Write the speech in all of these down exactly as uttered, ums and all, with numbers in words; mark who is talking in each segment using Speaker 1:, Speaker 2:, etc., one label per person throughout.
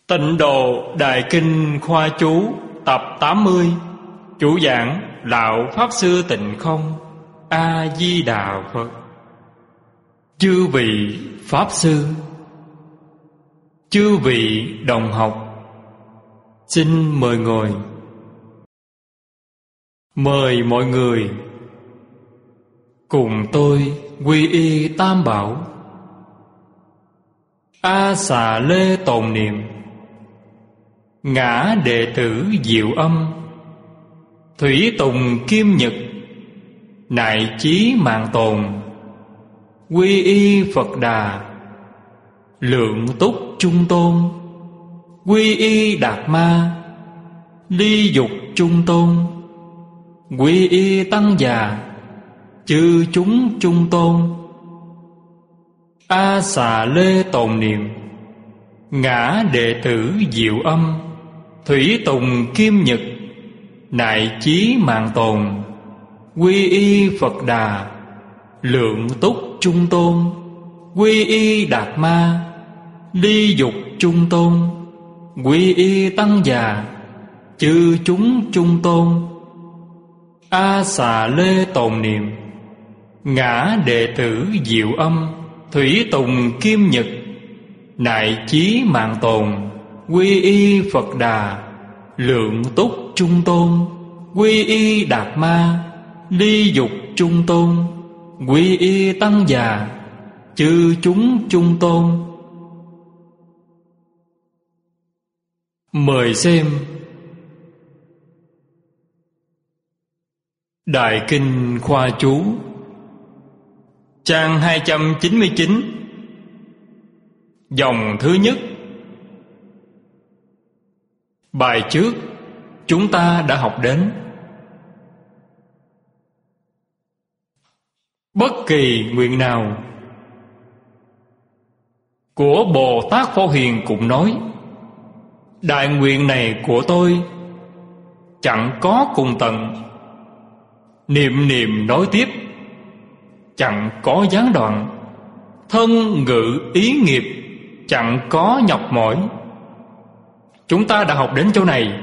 Speaker 1: Tịnh Độ Đại Kinh Khoa Chú tập tám mươi. Chủ giảng Lão Pháp Sư Tịnh Không. A Di Đà Phật. Chư vị Pháp Sư, chư vị đồng học, xin mời ngồi. Mời mọi người cùng tôi quy y Tam Bảo. A Xà Lê tồn niệm, ngã đệ tử Diệu Âm, thủy tùng kim nhật, nại chí mạng tồn, quy y Phật Đà, lượng túc trung tôn, quy y Đạt Ma, ly dục trung tôn, quy y Tăng Già, chư chúng trung tôn. A Xà Lê tồn niệm, ngã đệ tử Diệu Âm, thủy tùng kim nhật, nại chí mạng tồn, quy y Phật Đà, lượng túc trung tôn, quy y Đạt Ma, ly dục trung tôn, quy y Tăng Già, chư chúng trung tôn. A Xà Lê tồn niệm, ngã đệ tử Diệu Âm, thủy tùng kim nhật, nại chí mạng tồn, quy y Phật Đà, lượng túc trung tôn, quy y Đạt Ma, ly dục trung tôn, quy y Tăng Già, chư chúng trung tôn. Mời xem Đại Kinh Khoa Chú, trang hai trăm chín mươi chín, dòng thứ nhất. Bài trước chúng ta đã học đến: bất kỳ nguyện nào của Bồ Tát Phổ Hiền cũng nói, đại nguyện này của tôi chẳng có cùng tận, niệm niệm nói tiếp, chẳng có gián đoạn, thân ngữ ý nghiệp chẳng có nhọc mỏi. Chúng ta đã học đến chỗ này.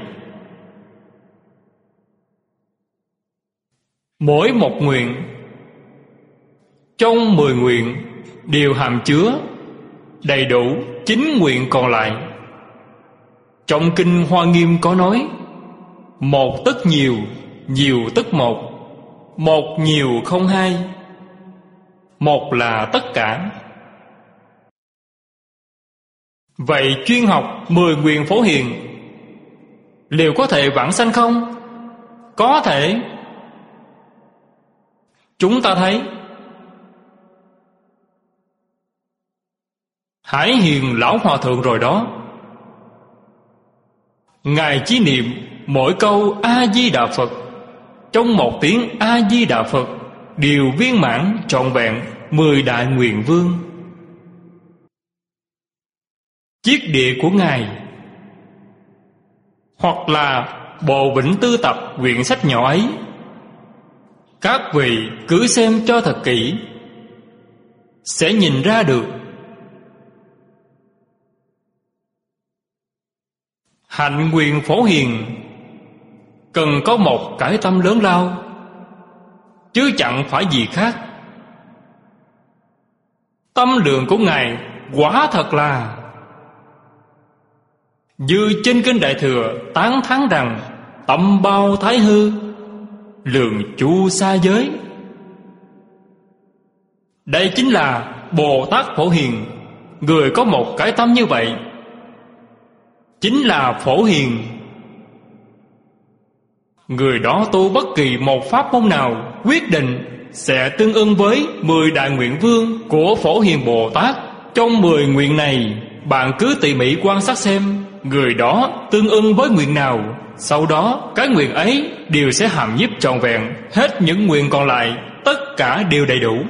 Speaker 1: Mỗi một nguyện trong mười nguyện đều hàm chứa đầy đủ chín nguyện còn lại. Trong Kinh Hoa Nghiêm có nói: một tức nhiều, nhiều tức một, một nhiều không hai, một là tất cả. Vậy chuyên học mười nguyện Phổ Hiền liệu có thể vãng sanh không? Có thể. Chúng ta thấy Hải Hiền Lão Hòa Thượng rồi đó. Ngài chỉ niệm mỗi câu A-di-đà Phật, trong một tiếng A-di-đà Phật đều viên mãn trọn vẹn mười đại nguyện vương. Chiết địa của Ngài, hoặc là Bộ Vĩnh Tư Tập quyển sách nhỏ ấy, các vị cứ xem cho thật kỹ, sẽ nhìn ra được hạnh nguyện Phổ Hiền cần có một cái tâm lớn lao, chứ chẳng phải gì khác. Tâm lượng của Ngài quả thật là như trên Kinh Đại Thừa tán thán rằng tâm bao thái hư, lượng chu xa giới. Đây chính là Bồ Tát Phổ Hiền. Người có một cái tâm như vậy chính là Phổ Hiền. Người đó tu bất kỳ một pháp môn nào quyết định sẽ tương ưng với mười đại nguyện vương của Phổ Hiền Bồ Tát. Trong mười nguyện này, bạn cứ tỉ mỉ quan sát xem người đó tương ưng với nguyện nào, sau đó cái nguyện ấy đều sẽ hàm nhiếp trọn vẹn hết những nguyện còn lại, tất cả đều đầy đủ.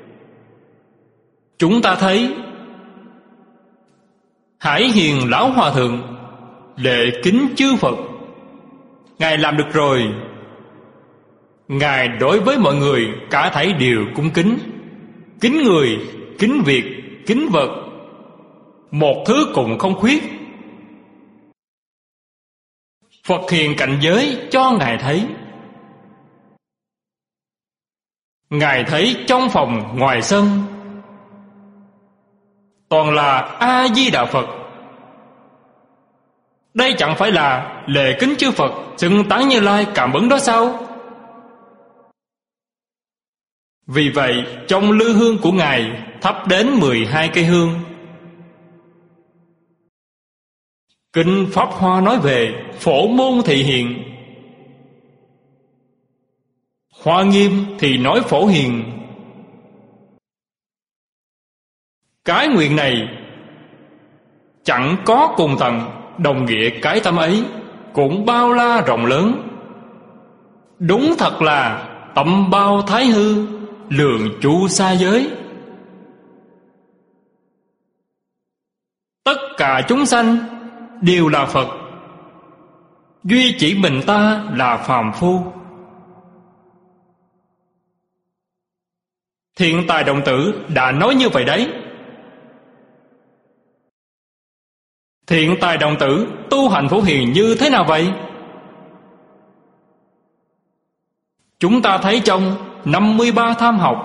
Speaker 1: Chúng ta thấy Hải Hiền Lão Hòa Thượng lễ kính chư Phật, Ngài làm được rồi. Ngài đối với mọi người cả thảy đều cung kính, kính người, kính việc, kính vật, một thứ cùng không khuyết. Phật hiện cảnh giới cho Ngài thấy. Ngài thấy trong phòng ngoài sân toàn là A-di-đà Phật. Đây chẳng phải là lễ kính chư Phật xưng tán Như Lai cảm ứng đó sao? Vì vậy trong lư hương của Ngài thắp đến mười hai cây hương. Kinh Pháp Hoa nói về Phổ Môn Thị Hiện, Hoa Nghiêm thì nói Phổ Hiền. Cái nguyện này chẳng có cùng tận, đồng nghĩa cái tâm ấy cũng bao la rộng lớn. Đúng thật là tâm bao thái hư, lượng chu xa giới. Tất cả chúng sanh đều là Phật, duy chỉ mình ta là phàm phu. Thiện Tài Đồng Tử đã nói như vậy đấy. Thiện Tài Đồng Tử tu hành Phổ Hiền như thế nào vậy? Chúng ta thấy trong năm mươi ba tham học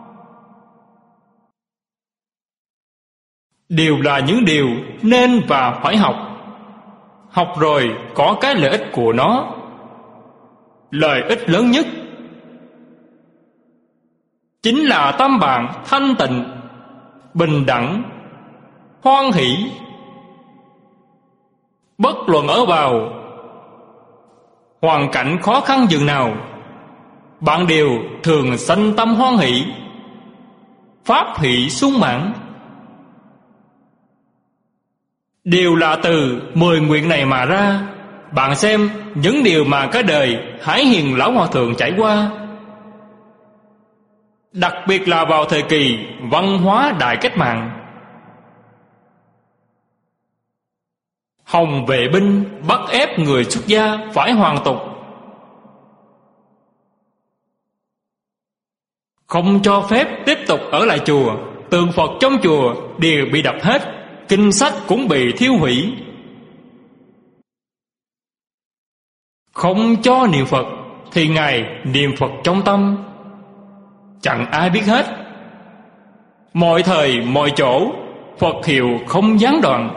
Speaker 1: đều là những điều nên và phải học. Học rồi có cái lợi ích của nó. Lợi ích lớn nhất chính là tâm bạn thanh tịnh, bình đẳng, hoan hỷ. Bất luận ở vào hoàn cảnh khó khăn dường nào, bạn đều thường sanh tâm hoan hỷ, pháp hỷ sung mãn. Đều là từ mười nguyện này mà ra. Bạn xem những điều mà cái đời Hải Hiền Lão Hòa Thượng trải qua, đặc biệt là vào thời kỳ văn hóa đại cách mạng. Hồng vệ binh bắt ép người xuất gia phải hoàn tục, không cho phép tiếp tục ở lại chùa. Tượng Phật trong chùa đều bị đập hết, kinh sách cũng bị thiêu hủy. Không cho niệm Phật thì Ngài niệm Phật trong tâm, chẳng ai biết hết. Mọi thời mọi chỗ Phật hiệu không gián đoạn.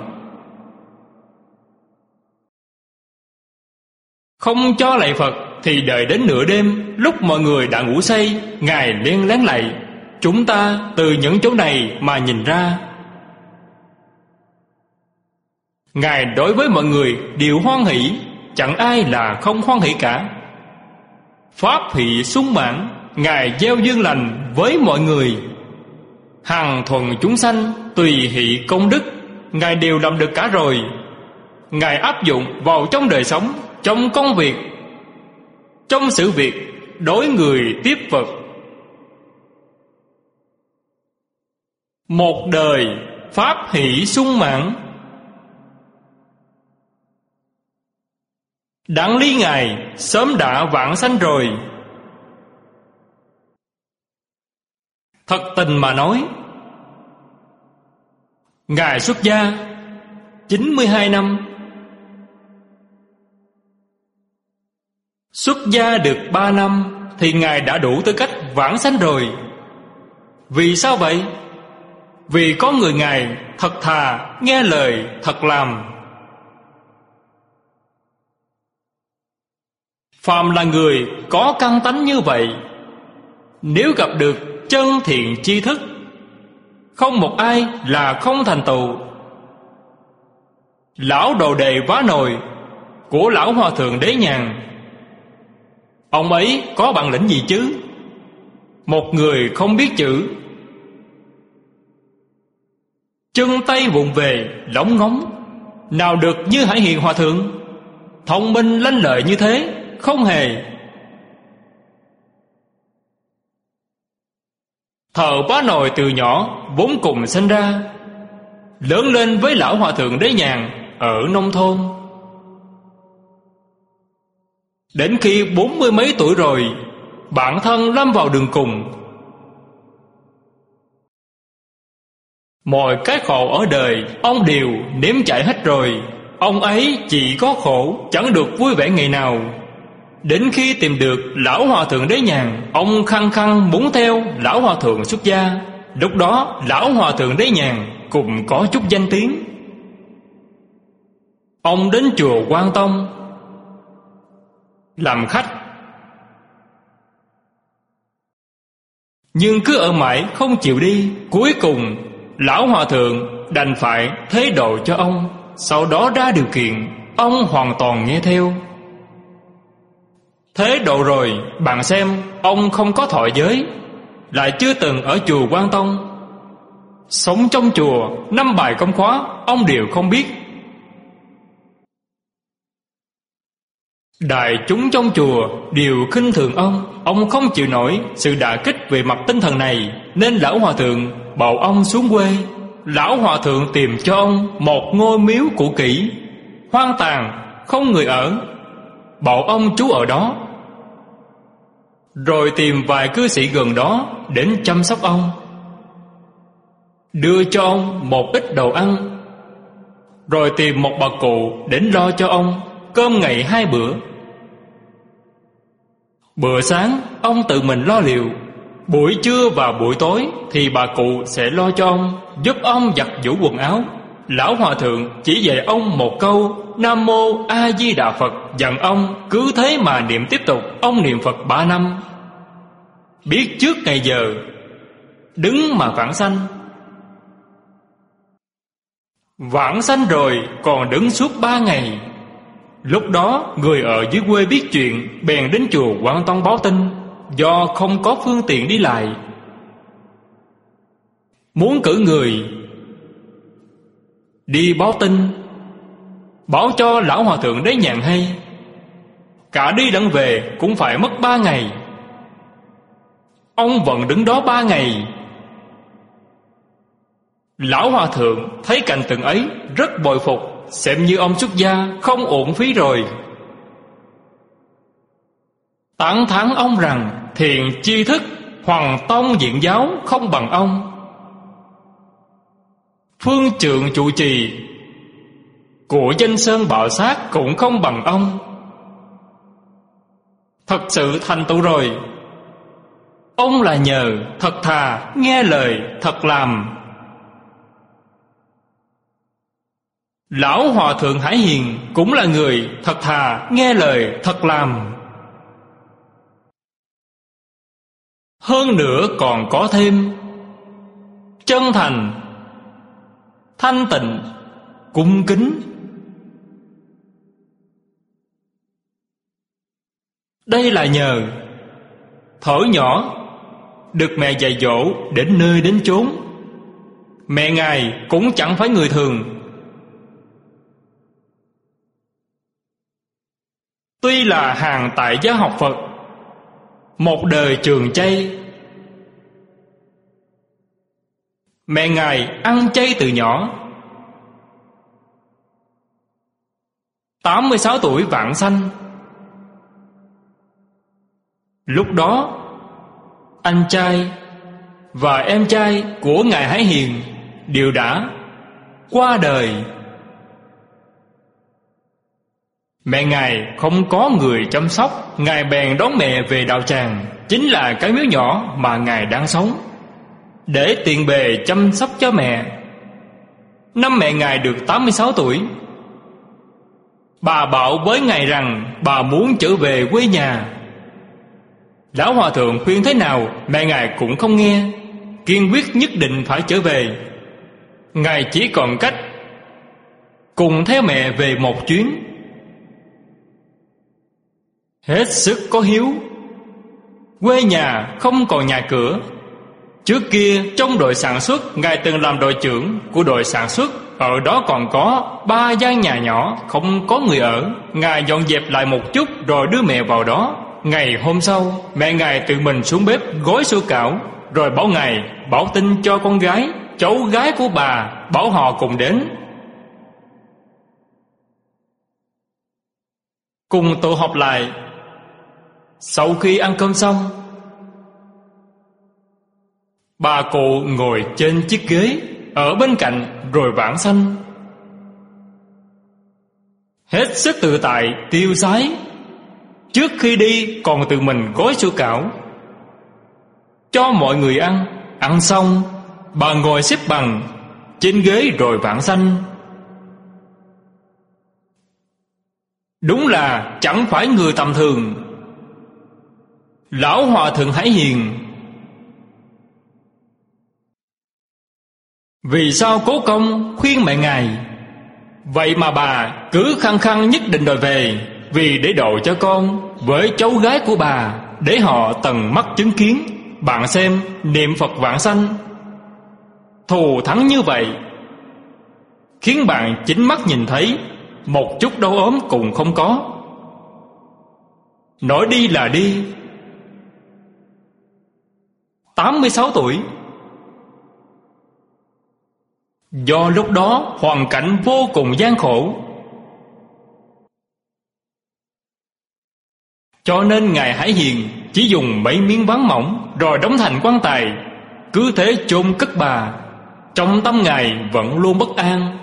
Speaker 1: Không cho lạy Phật thì đợi đến nửa đêm, lúc mọi người đã ngủ say, Ngài len lén lạy. Chúng ta từ những chỗ này mà nhìn ra, Ngài đối với mọi người đều hoan hỷ, chẳng ai là không hoan hỷ cả. Pháp hỷ sung mãn, Ngài gieo duyên lành với mọi người. Hằng thuần chúng sanh tùy hỷ công đức, Ngài đều làm được cả rồi. Ngài áp dụng vào trong đời sống, trong công việc, trong sự việc đối người tiếp vật. Một đời pháp hỷ sung mãn. Đặng lý Ngài sớm đã vãng sanh rồi. Thật tình mà nói, Ngài xuất gia chín mươi hai năm, xuất gia được ba năm thì Ngài đã đủ tư cách vãng sanh rồi. Vì sao vậy? Vì có người Ngài thật thà, nghe lời, thật làm. Phàm là người có căn tánh như vậy, nếu gặp được chân thiện tri thức, không một ai là không thành tựu. Lão Đồ Đề Vá Nồi của Lão Hòa Thượng Đế Nhàn, ông ấy có bản lĩnh gì chứ? Một người không biết chữ, chân tay vụng về, lóng ngóng, nào được như Hải Hiền Hòa Thượng, thông minh lanh lợi như thế, không hề. Thợ Vá Nồi từ nhỏ vốn cùng sinh ra, lớn lên với Lão Hòa Thượng Đế Nhàn ở nông thôn. Đến khi bốn mươi mấy tuổi rồi, bản thân lâm vào đường cùng. Mọi cái khổ ở đời ông đều nếm trải hết rồi, ông ấy chỉ có khổ, chẳng được vui vẻ ngày nào. Đến khi tìm được lão hòa thượng Đế Nhàn, ông khăng khăng muốn theo lão hòa thượng xuất gia. Lúc đó lão hòa thượng Đế Nhàn cũng có chút danh tiếng. Ông đến chùa Quan Tông làm khách, nhưng cứ ở mãi không chịu đi. Cuối cùng lão hòa thượng đành phải thế độ cho ông. Sau đó ra điều kiện, ông hoàn toàn nghe theo. Thế độ rồi, bạn xem, ông không có thọ giới, lại chưa từng ở chùa Quan Tông. Sống trong chùa, năm bài công khóa ông đều không biết. Đại chúng trong chùa đều khinh thường ông. Ông không chịu nổi sự đả kích về mặt tinh thần này, nên lão hòa thượng bảo ông xuống quê. Lão hòa thượng tìm cho ông một ngôi miếu cũ kỹ, hoang tàn, không người ở, bảo ông trú ở đó. Rồi tìm vài cư sĩ gần đó đến chăm sóc ông, đưa cho ông một ít đồ ăn, rồi tìm một bà cụ đến lo cho ông cơm ngày hai bữa. Bữa sáng ông tự mình lo liệu, buổi trưa và buổi tối thì bà cụ sẽ lo cho ông, giúp ông giặt giũ quần áo. Lão hòa thượng chỉ dạy ông một câu Nam Mô A Di Đà Phật, dặn ông cứ thế mà niệm tiếp tục. Ông niệm Phật ba năm, biết trước ngày giờ, đứng mà vãng sanh. Vãng sanh rồi còn đứng suốt ba ngày. Lúc đó người ở dưới quê biết chuyện, bèn đến chùa Quan Tông báo tin. Do không có phương tiện đi lại, muốn cử người đi báo tin, báo cho lão hòa thượng Đế Nhàn hay. Cả đi lẫn về cũng phải mất ba ngày. Ông vẫn đứng đó ba ngày. Lão hòa thượng thấy cảnh tượng ấy rất bội phục, xem như ông xuất gia không uổng phí rồi. Tán thán ông rằng thiện tri thức, Hoàng tông diện giáo không bằng ông. Phương trượng trụ trì của Danh Sơn Bảo Sát cũng không bằng ông. Thật sự thành tựu rồi. Ông là nhờ thật thà, nghe lời, thật làm. Lão hòa thượng Hải Hiền cũng là người thật thà, nghe lời, thật làm. Hơn nữa còn có thêm chân thành, thanh tịnh, cung kính. Đây là nhờ thuở nhỏ được mẹ dạy dỗ đến nơi đến chốn. Mẹ Ngài cũng chẳng phải người thường. Tuy là hàng tại gia học Phật, một đời trường chay. Mẹ Ngài ăn chay từ nhỏ. Tám mươi sáu tuổi vãng sanh. Lúc đó anh trai và em trai của Ngài Hải Hiền đều đã qua đời. Mẹ Ngài không có người chăm sóc, Ngài bèn đón mẹ về đạo tràng, chính là cái miếu nhỏ mà Ngài đang sống, để tiện bề chăm sóc cho mẹ. Năm mẹ Ngài được tám mươi sáu tuổi, bà bảo với Ngài rằng bà muốn trở về quê nhà. Lão hòa thượng khuyên thế nào mẹ Ngài cũng không nghe, kiên quyết nhất định phải trở về. Ngài chỉ còn cách cùng theo mẹ về một chuyến. Hết sức có hiếu. Quê nhà không còn nhà cửa. Trước kia trong đội sản xuất, Ngài từng làm đội trưởng của đội sản xuất. Ở đó còn có ba gian nhà nhỏ không có người ở. Ngài dọn dẹp lại một chút rồi đưa mẹ vào đó. Ngày hôm sau, mẹ Ngài tự mình xuống bếp gói sủi cảo, rồi bảo Ngài báo tin cho con gái, cháu gái của bà, bảo họ cùng đến, cùng tụ họp lại. Sau khi ăn cơm xong, bà cụ ngồi trên chiếc ghế ở bên cạnh rồi vãng sanh. hết sức tự tại tiêu sái. Trước khi đi còn tự mình gói sủi cảo cho mọi người ăn. Ăn xong, bà ngồi xếp bằng trên ghế rồi vãng sanh. Đúng là chẳng phải người tầm thường. Lão Hòa Thượng Hải Hiền. Vì sao Cố Công khuyên mẹ ngài, vậy mà bà cứ khăng khăng nhất định đòi về, vì để độ cho con với cháu gái của bà, để họ tận mắt chứng kiến. Bạn xem, niệm Phật vãng sanh, thù thắng như vậy, khiến bạn chính mắt nhìn thấy, một chút đau ốm cũng không có. Nói đi là đi. tám mươi sáu tuổi. Do lúc đó hoàn cảnh vô cùng gian khổ, cho nên ngài Hải Hiền chỉ dùng mấy miếng ván mỏng rồi đóng thành quan tài, cứ thế chôn cất bà. Trong tâm ngài vẫn luôn bất an,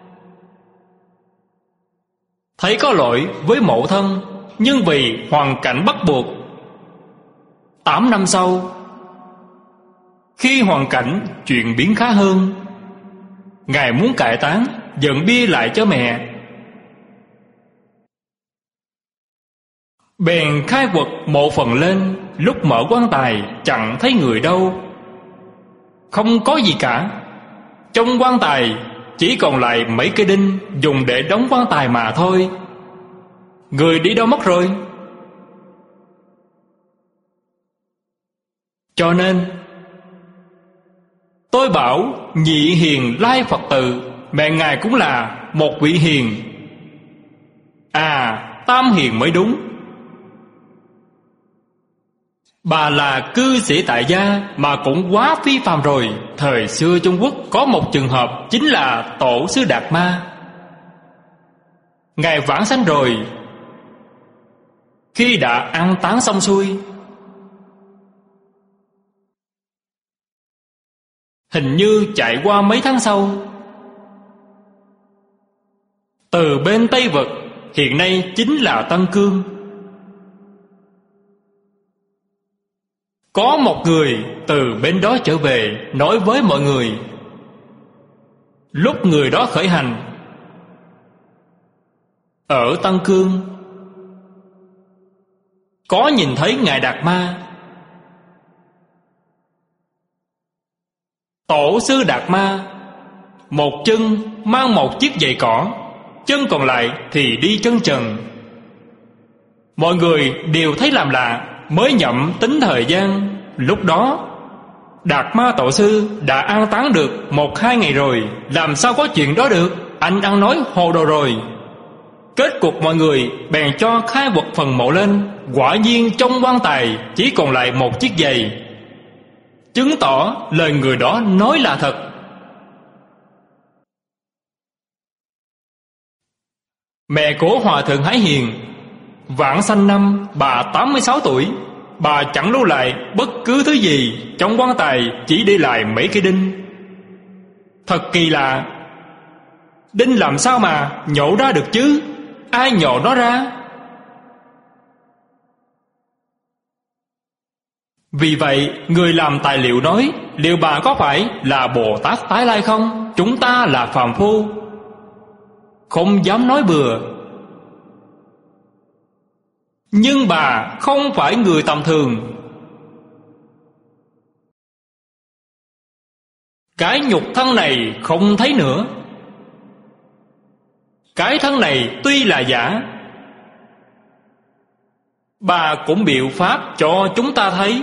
Speaker 1: thấy có lỗi với mẫu thân, nhưng vì hoàn cảnh bắt buộc. Tám năm sau, khi hoàn cảnh chuyển biến khá hơn, ngài muốn cải táng, dựng bia lại cho mẹ. Bèn khai quật mộ phần lên. Lúc mở quan tài chẳng thấy người đâu, không có gì cả. Trong quan tài chỉ còn lại mấy cây đinh dùng để đóng quan tài mà thôi. Người đi đâu mất rồi? Cho nên tôi bảo nhị hiền lai Phật tử, mẹ ngài cũng là một vị hiền. À, tam hiền mới đúng. Bà là cư sĩ tại gia mà cũng quá phi phàm rồi. Thời xưa Trung Quốc có một trường hợp, chính là Tổ sư Đạt Ma. Ngài vãng sanh rồi. Khi đã an táng xong xuôi, hình như chạy qua mấy tháng sau, từ bên Tây Vực, hiện nay chính là Tân Cương, có một người từ bên đó trở về, nói với mọi người. Lúc người đó khởi hành ở Tân Cương, có nhìn thấy ngài Đạt Ma. Tổ sư Đạt Ma một chân mang một chiếc giày cỏ, chân còn lại thì đi chân trần. Mọi người đều thấy làm lạ, mới nhậm tính thời gian. Lúc đó Đạt Ma tổ sư đã an táng được một hai ngày rồi, làm sao có chuyện đó được? Anh ăn nói hồ đồ rồi. Kết cục mọi người bèn cho khai quật phần mộ lên. Quả nhiên trong quan tài chỉ còn lại một chiếc giày, chứng tỏ lời người đó nói là thật. Mẹ của Hòa Thượng Hải Hiền vãng sanh năm bà tám mươi sáu tuổi. Bà chẳng lưu lại bất cứ thứ gì, trong quan tài chỉ để lại mấy cây đinh. Thật kỳ lạ, đinh làm sao mà nhổ ra được chứ? Ai nhổ nó ra? Vì vậy người làm tài liệu nói, liệu bà có phải là Bồ Tát tái lai không? Chúng ta là phàm phu, không dám nói bừa. Nhưng bà không phải người tầm thường. Cái nhục thân này không thấy nữa. Cái thân này tuy là giả, bà cũng biểu pháp cho chúng ta thấy.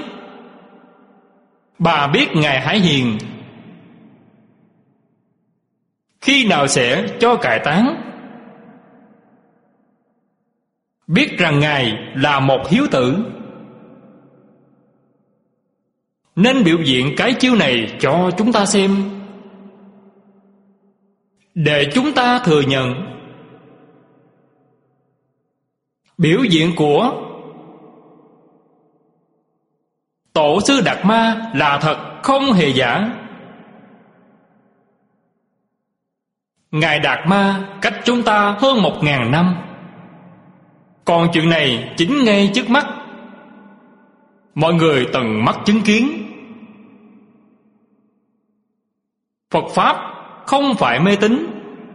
Speaker 1: Bà biết ngài Hải Hiền khi nào sẽ cho cải táng, biết rằng ngài là một hiếu tử, nên biểu diễn cái chiêu này cho chúng ta xem, để chúng ta thừa nhận biểu diễn của Tổ sư Đạt Ma là thật, không hề giả. Ngài Đạt Ma cách chúng ta hơn một ngàn năm. Còn chuyện này chính ngay trước mắt, mọi người tận mắt chứng kiến. Phật Pháp không phải mê tín.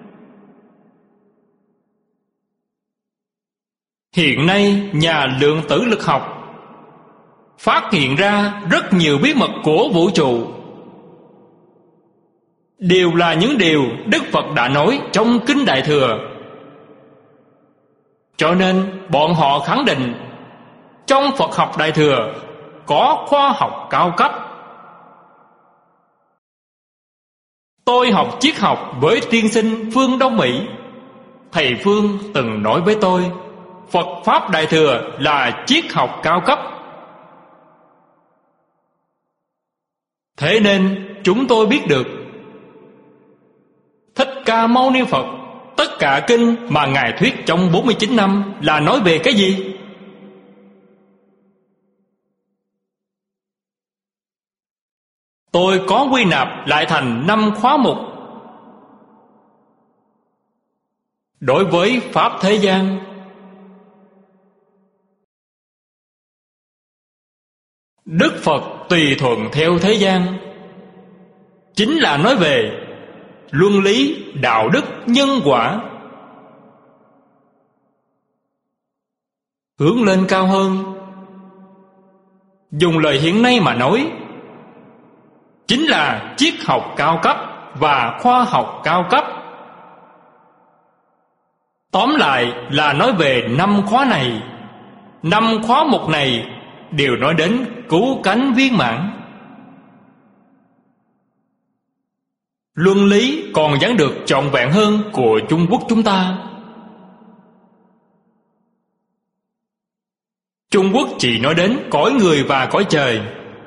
Speaker 1: Hiện nay nhà lượng tử lực học phát hiện ra rất nhiều bí mật của vũ trụ, đều là những điều Đức Phật đã nói trong Kinh Đại Thừa. Cho nên bọn họ khẳng định trong Phật học Đại Thừa có khoa học cao cấp. Tôi học triết học với tiên sinh Phương Đông Mỹ. Thầy Phương từng nói với tôi, Phật Pháp Đại Thừa là triết học cao cấp. Thế nên chúng tôi biết được Thích Ca Mâu Ni Phật, tất cả kinh mà Ngài thuyết trong bốn mươi chín năm là nói về cái gì? Tôi có quy nạp lại thành năm khóa mục. Đối với Pháp thế gian, Đức Phật tùy thuận theo thế gian, chính là nói về luân lý, đạo đức, nhân quả. Hướng lên cao hơn, dùng lời hiện nay mà nói, chính là triết học cao cấp và khoa học cao cấp. Tóm lại là nói về năm khóa này. Năm khóa mục này đều nói đến cứu cánh viên mãn. Luân lý còn giảng được trọn vẹn hơn của Trung Quốc chúng ta. Trung Quốc chỉ nói đến cõi người và cõi trời.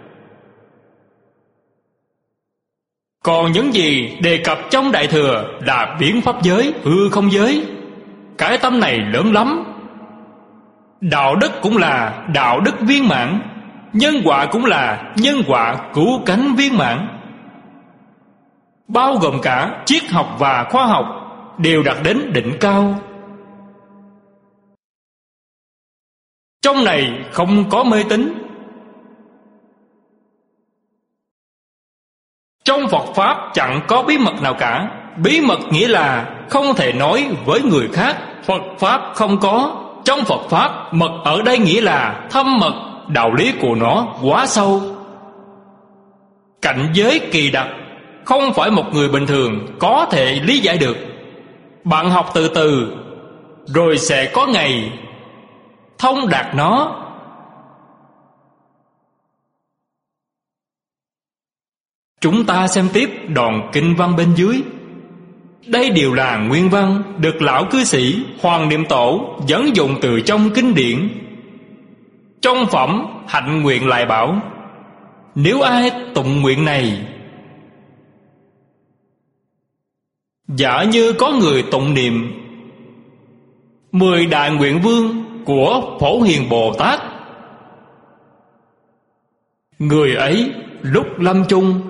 Speaker 1: Còn những gì đề cập trong Đại Thừa là biến pháp giới, hư không giới. Cái tâm này lớn lắm. Đạo đức cũng là đạo đức viên mãn, nhân quả cũng là nhân quả cứu cánh viên mãn, bao gồm cả triết học và khoa học đều đạt đến đỉnh cao. Trong này không có mê tín. Trong Phật Pháp chẳng có bí mật nào cả. Bí mật nghĩa là không thể nói với người khác. Phật Pháp không có. Trong Phật Pháp, mật ở đây nghĩa là thâm mật. Đạo lý của nó quá sâu, cảnh giới kỳ đặc, không phải một người bình thường có thể lý giải được. Bạn học từ từ, rồi sẽ có ngày thông đạt nó. Chúng ta xem tiếp đoạn kinh văn bên dưới. Đây đều là nguyên văn được lão cư sĩ Hoàng Niệm Tổ dẫn dụng từ trong kinh điển. Trong phẩm Hạnh Nguyện lại bảo, nếu ai tụng nguyện này, giả như có người tụng niệm mười đại nguyện vương của Phổ Hiền Bồ Tát, người ấy lúc lâm chung,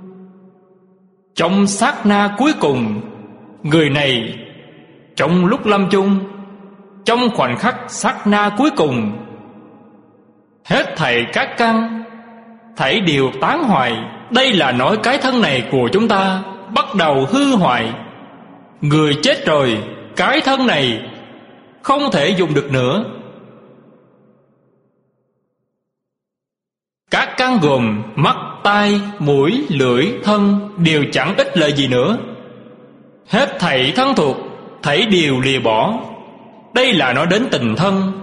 Speaker 1: trong sát na cuối cùng, người này trong lúc lâm chung, trong khoảnh khắc sát na cuối cùng, hết thảy các căn thảy đều tán hoại. Đây là nói cái thân này của chúng ta bắt đầu hư hoại. Người chết rồi, cái thân này không thể dùng được nữa. Các căn gồm mắt, tai, mũi, lưỡi, thân đều chẳng ích lợi gì nữa. Hết thảy thân thuộc thảy đều lìa bỏ. Đây là nói đến tình thân.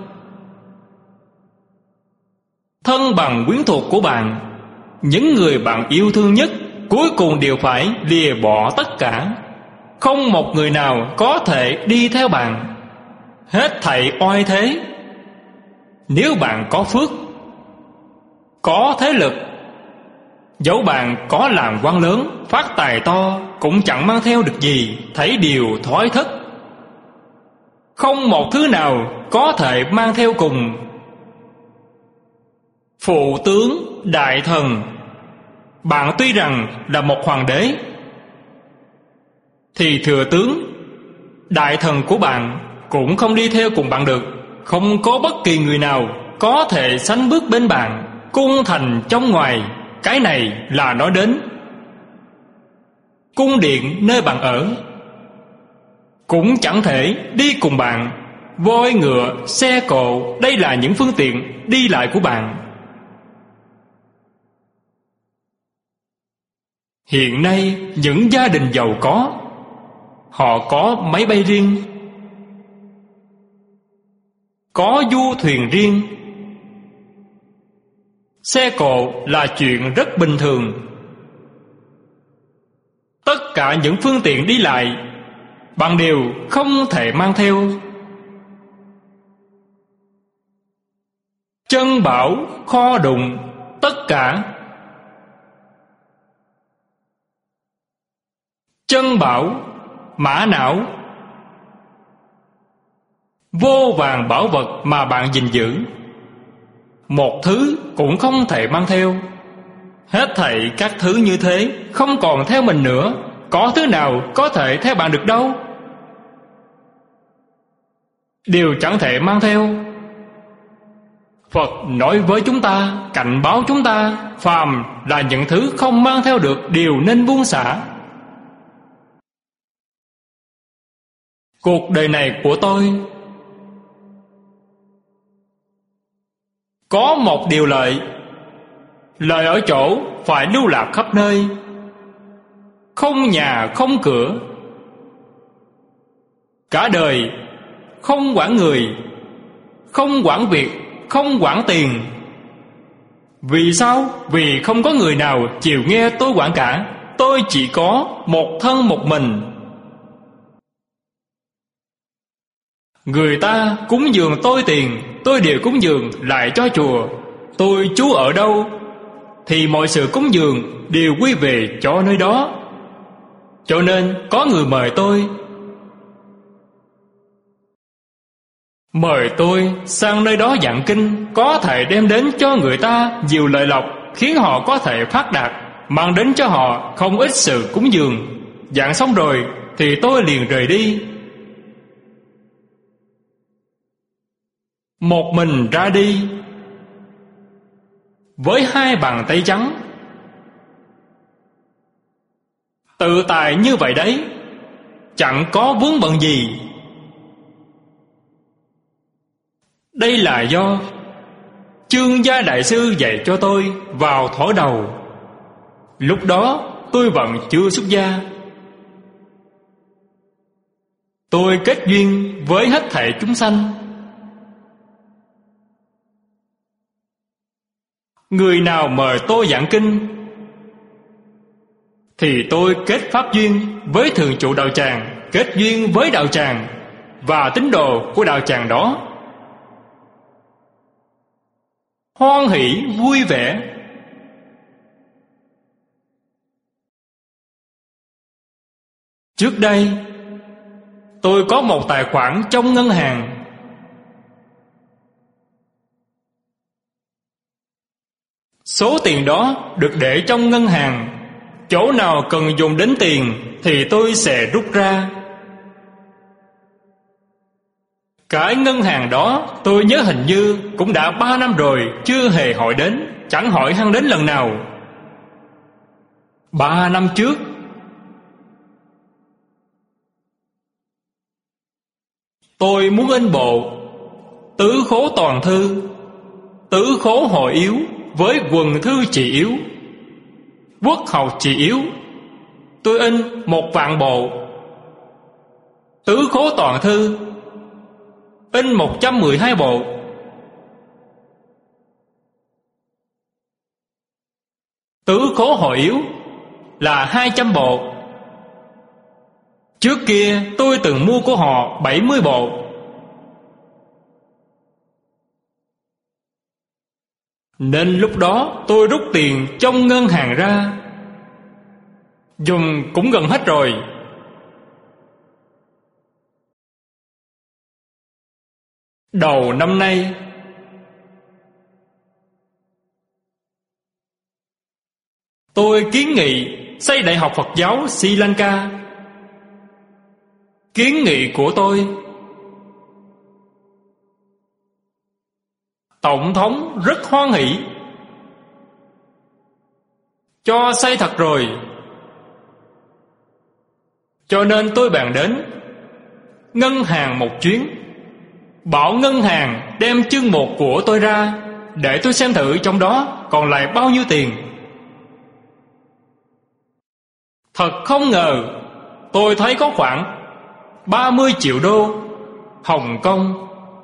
Speaker 1: Thân bằng quyến thuộc của bạn, những người bạn yêu thương nhất, cuối cùng đều phải lìa bỏ tất cả. Không một người nào có thể đi theo bạn. Hết thảy oai thế. Nếu bạn có phước, có thế lực, dẫu bạn có làm quan lớn, phát tài to, cũng chẳng mang theo được gì, thấy điều thói thất. Không một thứ nào có thể mang theo cùng. Phụ tướng, đại thần, bạn tuy rằng là một hoàng đế, thì thừa tướng, đại thần của bạn cũng không đi theo cùng bạn được. Không có bất kỳ người nào có thể sánh bước bên bạn. Cung thành trong ngoài, cái này là nói đến cung điện nơi bạn ở, cũng chẳng thể đi cùng bạn. Voi ngựa, xe cộ, đây là những phương tiện đi lại của bạn. Hiện nay những gia đình giàu có, họ có máy bay riêng, có du thuyền riêng. Xe cộ là chuyện rất bình thường. Tất cả những phương tiện đi lại bạn đều không thể mang theo. Chân bảo kho đụng tất cả. Chân bảo, mã não, vô vàn bảo vật mà bạn gìn giữ, một thứ cũng không thể mang theo. Hết thảy các thứ như thế không còn theo mình nữa. Có thứ nào có thể theo bạn được đâu. Đều chẳng thể mang theo. Phật nói với chúng ta, cảnh báo chúng ta, phàm là những thứ không mang theo được đều nên buông xả. Cuộc đời này của tôi có một điều lợi. Lợi ở chỗ phải lưu lạc khắp nơi, không nhà không cửa. Cả đời không quản người, không quản việc, không quản tiền. Vì sao? Vì không có người nào chịu nghe tôi quản cả. Tôi chỉ có một thân một mình. Người ta cúng dường tôi tiền, tôi đều cúng dường lại cho chùa. Tôi trú ở đâu thì mọi sự cúng dường đều quy về cho nơi đó. Cho nên có người mời tôi, mời tôi sang nơi đó giảng kinh, có thể đem đến cho người ta nhiều lợi lộc, khiến họ có thể phát đạt, mang đến cho họ không ít sự cúng dường. Giảng xong rồi thì tôi liền rời đi. Một mình ra đi, với hai bàn tay trắng, tự tại như vậy đấy, chẳng có vướng bận gì. Đây là do Chương Gia Đại Sư dạy cho tôi vào thuở đầu. Lúc đó tôi vẫn chưa xuất gia. Tôi kết duyên với hết thảy chúng sanh. Người nào mời tôi giảng kinh thì tôi kết pháp duyên với thường trụ đạo tràng, kết duyên với đạo tràng và tín đồ của đạo tràng đó. Hoan hỷ vui vẻ. Trước đây tôi có một tài khoản trong ngân hàng. Số tiền đó được để trong ngân hàng. Chỗ nào cần dùng đến tiền thì tôi sẽ rút ra. Cái ngân hàng đó tôi nhớ hình như cũng đã ba năm rồi chưa hề hỏi đến, chẳng hỏi hắn đến lần nào. Ba năm trước, tôi muốn in bộ Tứ Khố Toàn Thư, Tứ Khố Hội Yếu với quần thư trì yếu, quốc học trì yếu. Tôi in một vạn bộ Tứ Khố Toàn Thư, in một trăm mười hai bộ. Tứ Khố Hội Yếu là hai trăm bộ. Trước kia tôi từng mua của họ bảy mươi bộ. Nên lúc đó tôi rút tiền trong ngân hàng ra, dùng cũng gần hết rồi. Đầu năm nay, tôi kiến nghị xây Đại học Phật giáo Sri Lanka. Kiến nghị của tôi. Tổng thống rất hoan hỷ. Cho xây thật rồi. Cho nên tôi bàn đến ngân hàng một chuyến, bảo ngân hàng đem chương một của tôi ra để tôi xem thử trong đó còn lại bao nhiêu tiền. Thật không ngờ, tôi thấy có khoảng ba mươi triệu đô Hồng Kông.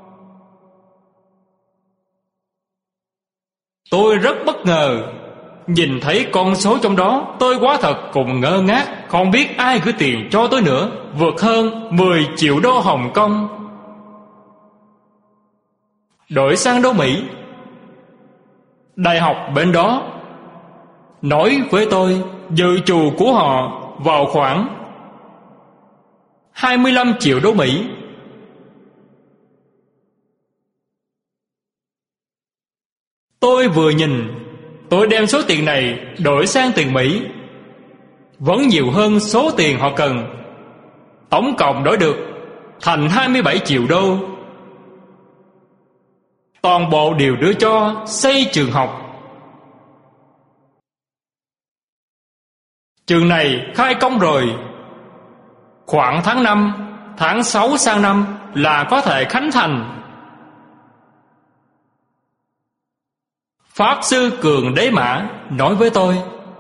Speaker 1: Tôi rất bất ngờ. Nhìn thấy con số trong đó, tôi quá thật cùng ngơ ngác, không biết ai gửi tiền cho tôi nữa, vượt hơn mười triệu đô Hồng Kông. Đổi sang đô Mỹ, đại học bên đó nói với tôi dự trù của họ vào khoảng hai mươi lăm triệu đô Mỹ. Tôi vừa nhìn, tôi đem số tiền này đổi sang tiền Mỹ, vẫn nhiều hơn số tiền họ cần. Tổng cộng đổi được thành hai mươi bảy triệu đô. Toàn bộ đều đưa cho xây trường học. Trường này khai công rồi, khoảng tháng năm, tháng sáu sang năm là có thể khánh thành. Pháp sư Cường Đế Mã nói với tôi,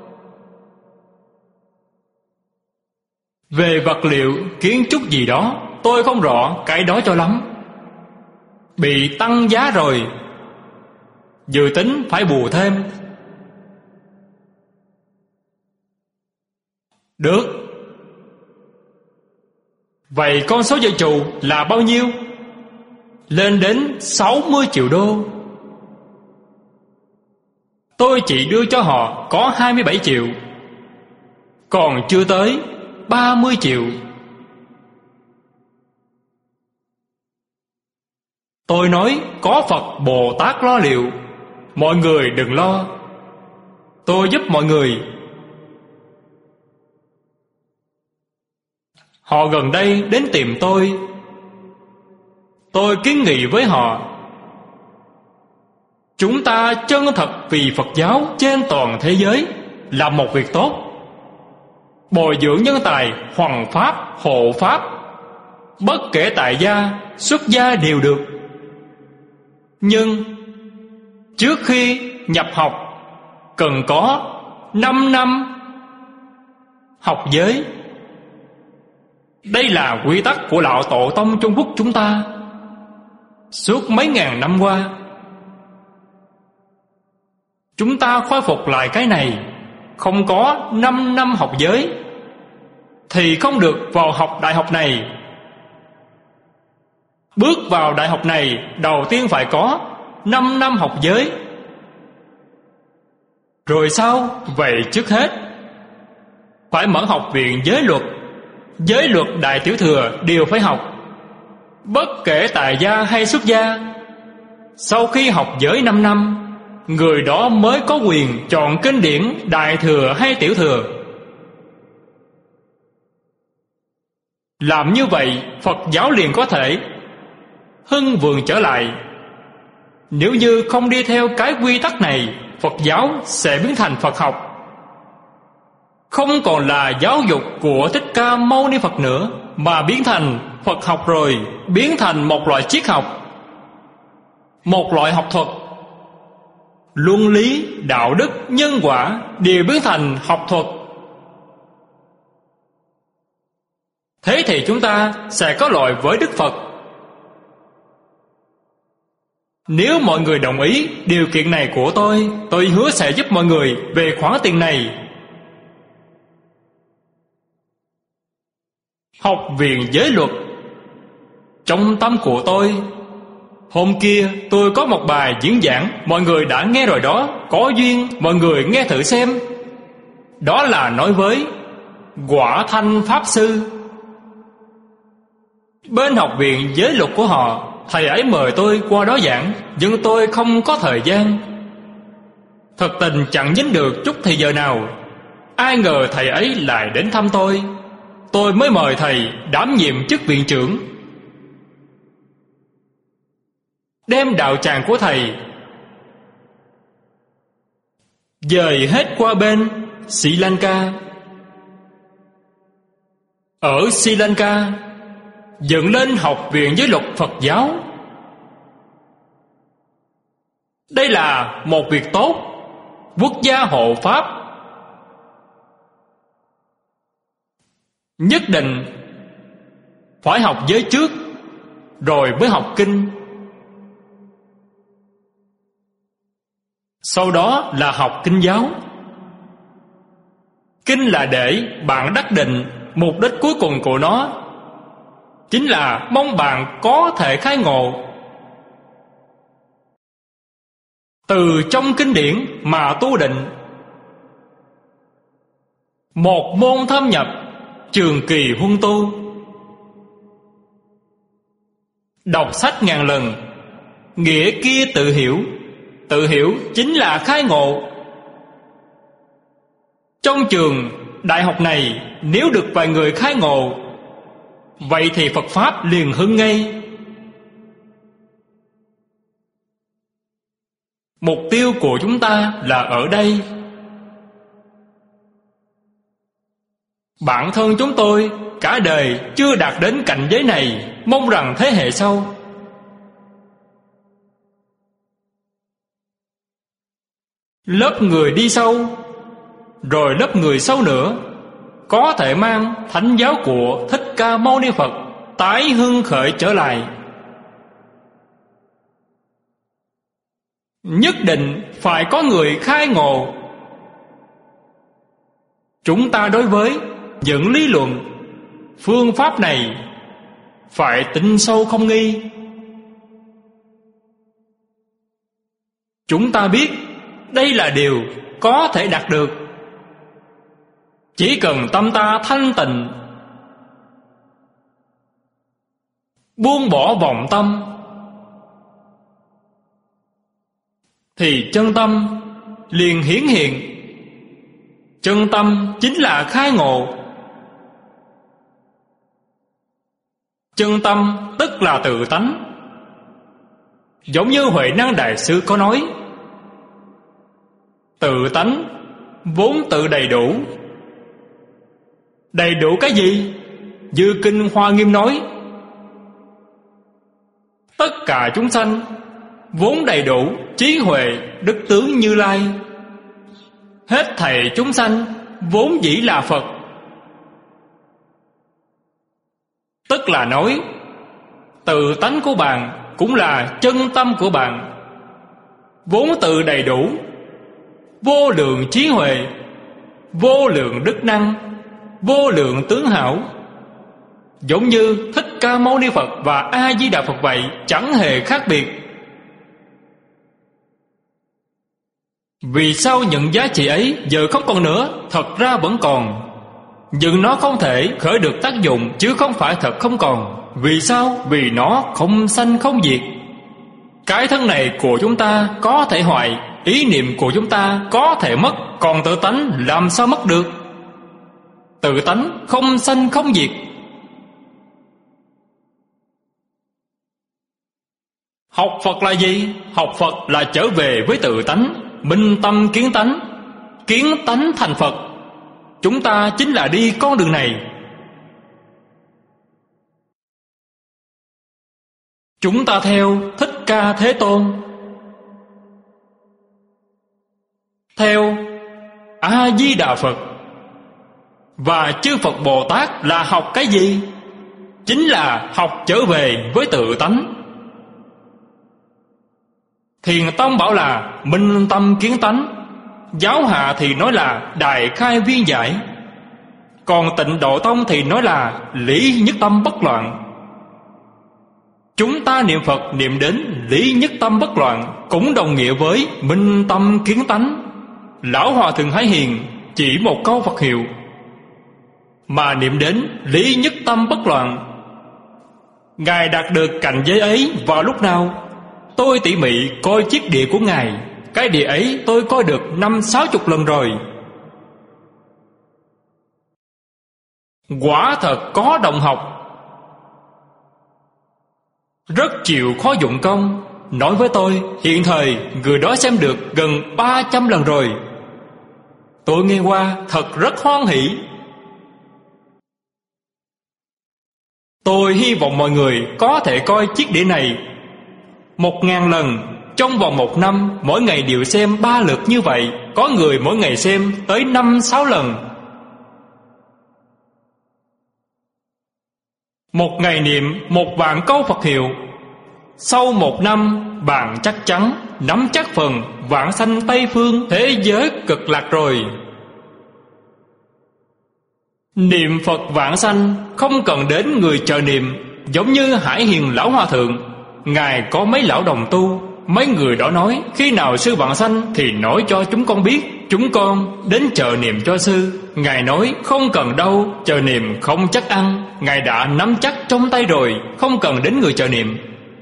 Speaker 1: về vật liệu kiến trúc gì đó tôi không rõ cái đó cho lắm, bị tăng giá rồi, dự tính phải bù thêm. Được. Vậy con số dự trù là bao nhiêu? Lên đến sáu mươi triệu đô. Tôi chỉ đưa cho họ có hai mươi bảy triệu, còn chưa tới ba mươi triệu. Tôi nói có Phật Bồ Tát lo liệu, mọi người đừng lo, tôi giúp mọi người. Họ gần đây đến tìm tôi. Tôi kiến nghị với họ, chúng ta chân thật vì Phật giáo trên toàn thế giới làm một việc tốt, bồi dưỡng nhân tài hoằng pháp, hộ pháp, bất kể tại gia, xuất gia đều được. Nhưng trước khi nhập học cần có năm năm học giới. Đây là quy tắc của lão tổ tông Trung Quốc chúng ta suốt mấy ngàn năm qua. Chúng ta khôi phục lại cái này. Không có năm năm học giới thì không được vào học đại học này. Bước vào đại học này đầu tiên phải có năm năm học giới. Rồi sao? Vậy trước hết phải mở học viện giới luật. Giới luật đại tiểu thừa đều phải học, bất kể tại gia hay xuất gia. Sau khi học giới năm năm, người đó mới có quyền chọn kinh điển đại thừa hay tiểu thừa. Làm như vậy, Phật giáo liền có thể hưng vượng trở lại. Nếu như không đi theo cái quy tắc này, Phật giáo sẽ biến thành Phật học, không còn là giáo dục của Thích Ca Mâu Ni Phật nữa, mà biến thành Phật học rồi, biến thành một loại triết học, một loại học thuật. Luân lý, đạo đức, nhân quả đều biến thành học thuật. Thế thì chúng ta sẽ có lợi với Đức Phật. Nếu mọi người đồng ý điều kiện này của tôi, tôi hứa sẽ giúp mọi người về khoản tiền này. Học viện giới luật trong tâm của tôi. Hôm kia tôi có một bài diễn giảng, mọi người đã nghe rồi đó. Có duyên mọi người nghe thử xem. Đó là nói với Quả Thanh Pháp Sư. Bên học viện giới luật của họ, thầy ấy mời tôi qua đó giảng, nhưng tôi không có thời gian. Thật tình chẳng nhín được chút thì giờ nào. Ai ngờ thầy ấy lại đến thăm tôi. tôi mới mời thầy đảm nhiệm chức viện trưởng, đem đạo tràng của thầy dời hết qua bên Sri Lanka. Ở Sri Lanka dựng lên học viện giới luật Phật giáo. Đây là một việc tốt, quốc gia hộ pháp. Nhất định phải học giới trước, rồi mới học kinh. Sau đó là học kinh giáo. Kinh là để bạn đắc định mục đích cuối cùng của nó chính là mong bạn có thể khai ngộ. Từ trong kinh điển mà tu định. Một môn thâm nhập, trường kỳ huân tu. Đọc sách ngàn lần, nghĩa kia tự hiểu. Tự hiểu chính là khai ngộ. Trong trường đại học này, nếu được vài người khai ngộ, vậy thì Phật Pháp liền hưng ngay. Mục tiêu của chúng ta là ở đây. Bản thân chúng tôi cả đời chưa đạt đến cảnh giới này, mong rằng thế hệ sau. Lớp người đi sau, rồi lớp người sau nữa, có thể mang thánh giáo của Thích Ca Mâu Ni Phật tái hưng khởi trở lại. Nhất định phải có người khai ngộ. Chúng ta đối với những lý luận, phương pháp này phải tin sâu không nghi. Chúng ta biết đây là điều có thể đạt được. Chỉ cần tâm ta thanh tịnh, buông bỏ vọng tâm, thì chân tâm liền hiển hiện. Chân tâm chính là khai ngộ. Chân tâm tức là tự tánh. Giống như Huệ Năng Đại Sư có nói, tự tánh vốn tự đầy đủ. Đầy đủ cái gì? Như Kinh Hoa Nghiêm nói, tất cả chúng sanh vốn đầy đủ trí huệ đức tướng Như Lai. Hết thảy chúng sanh vốn dĩ là Phật. Tức là nói, tự tánh của bạn cũng là chân tâm của bạn, vốn tự đầy đủ, vô lượng trí huệ, vô lượng đức năng, vô lượng tướng hảo. Giống như Thích Ca Mâu Ni Phật và A Di Đà Phật vậy, chẳng hề khác biệt. Vì sao những giá trị ấy giờ không còn nữa? Thật ra vẫn còn, nhưng nó không thể khởi được tác dụng, chứ không phải thật không còn. Vì sao? Vì nó không sanh không diệt. Cái thân này của chúng ta có thể hoại, ý niệm của chúng ta có thể mất, còn tự tánh làm sao mất được? Tự tánh không sanh không diệt. Học Phật là gì? Học Phật là trở về với tự tánh, minh tâm kiến tánh, kiến tánh thành Phật. Chúng ta chính là đi con đường này. Chúng ta theo Thích Ca Thế Tôn, theo A Di Đà Phật và chư Phật Bồ Tát là học cái gì? Chính là học trở về với tự tánh. Thiền Tông bảo là minh tâm kiến tánh, Giáo Hạ thì nói là đại khai viên giải, còn Tịnh Độ Tông thì nói là lý nhất tâm bất loạn. Chúng ta niệm Phật niệm đến lý nhất tâm bất loạn cũng đồng nghĩa với minh tâm kiến tánh. Lão Hòa Thượng Hải Hiền chỉ một câu Phật hiệu mà niệm đến lý nhất tâm bất loạn. Ngài đạt được cảnh giới ấy vào lúc nào? Tôi tỉ mỉ coi chiếc đĩa của Ngài. Cái đĩa ấy tôi coi được năm sáu chục lần rồi. Quả thật có đồng học, rất chịu khó dụng công. Nói với tôi hiện thời người đó xem được gần ba trăm lần rồi. Tôi nghe qua thật rất hoan hỷ. Tôi hy vọng mọi người có thể coi chiếc đĩa này một ngàn lần. Trong vòng một năm, mỗi ngày đều xem ba lượt như vậy. Có người mỗi ngày xem tới năm sáu lần. Một ngày niệm một vạn câu Phật hiệu. Sau một năm, bạn chắc chắn nắm chắc phần vãng sanh Tây Phương thế giới cực lạc rồi. Niệm Phật vãng sanh không cần đến người chờ niệm. Giống như Hải Hiền Lão Hòa Thượng, Ngài có mấy lão đồng tu. Mấy người đó nói khi nào sư vãng sanh thì nói cho chúng con biết, chúng con đến chờ niệm cho sư. Ngài nói không cần đâu, chờ niệm không chắc ăn. Ngài đã nắm chắc trong tay rồi, không cần đến người chờ niệm.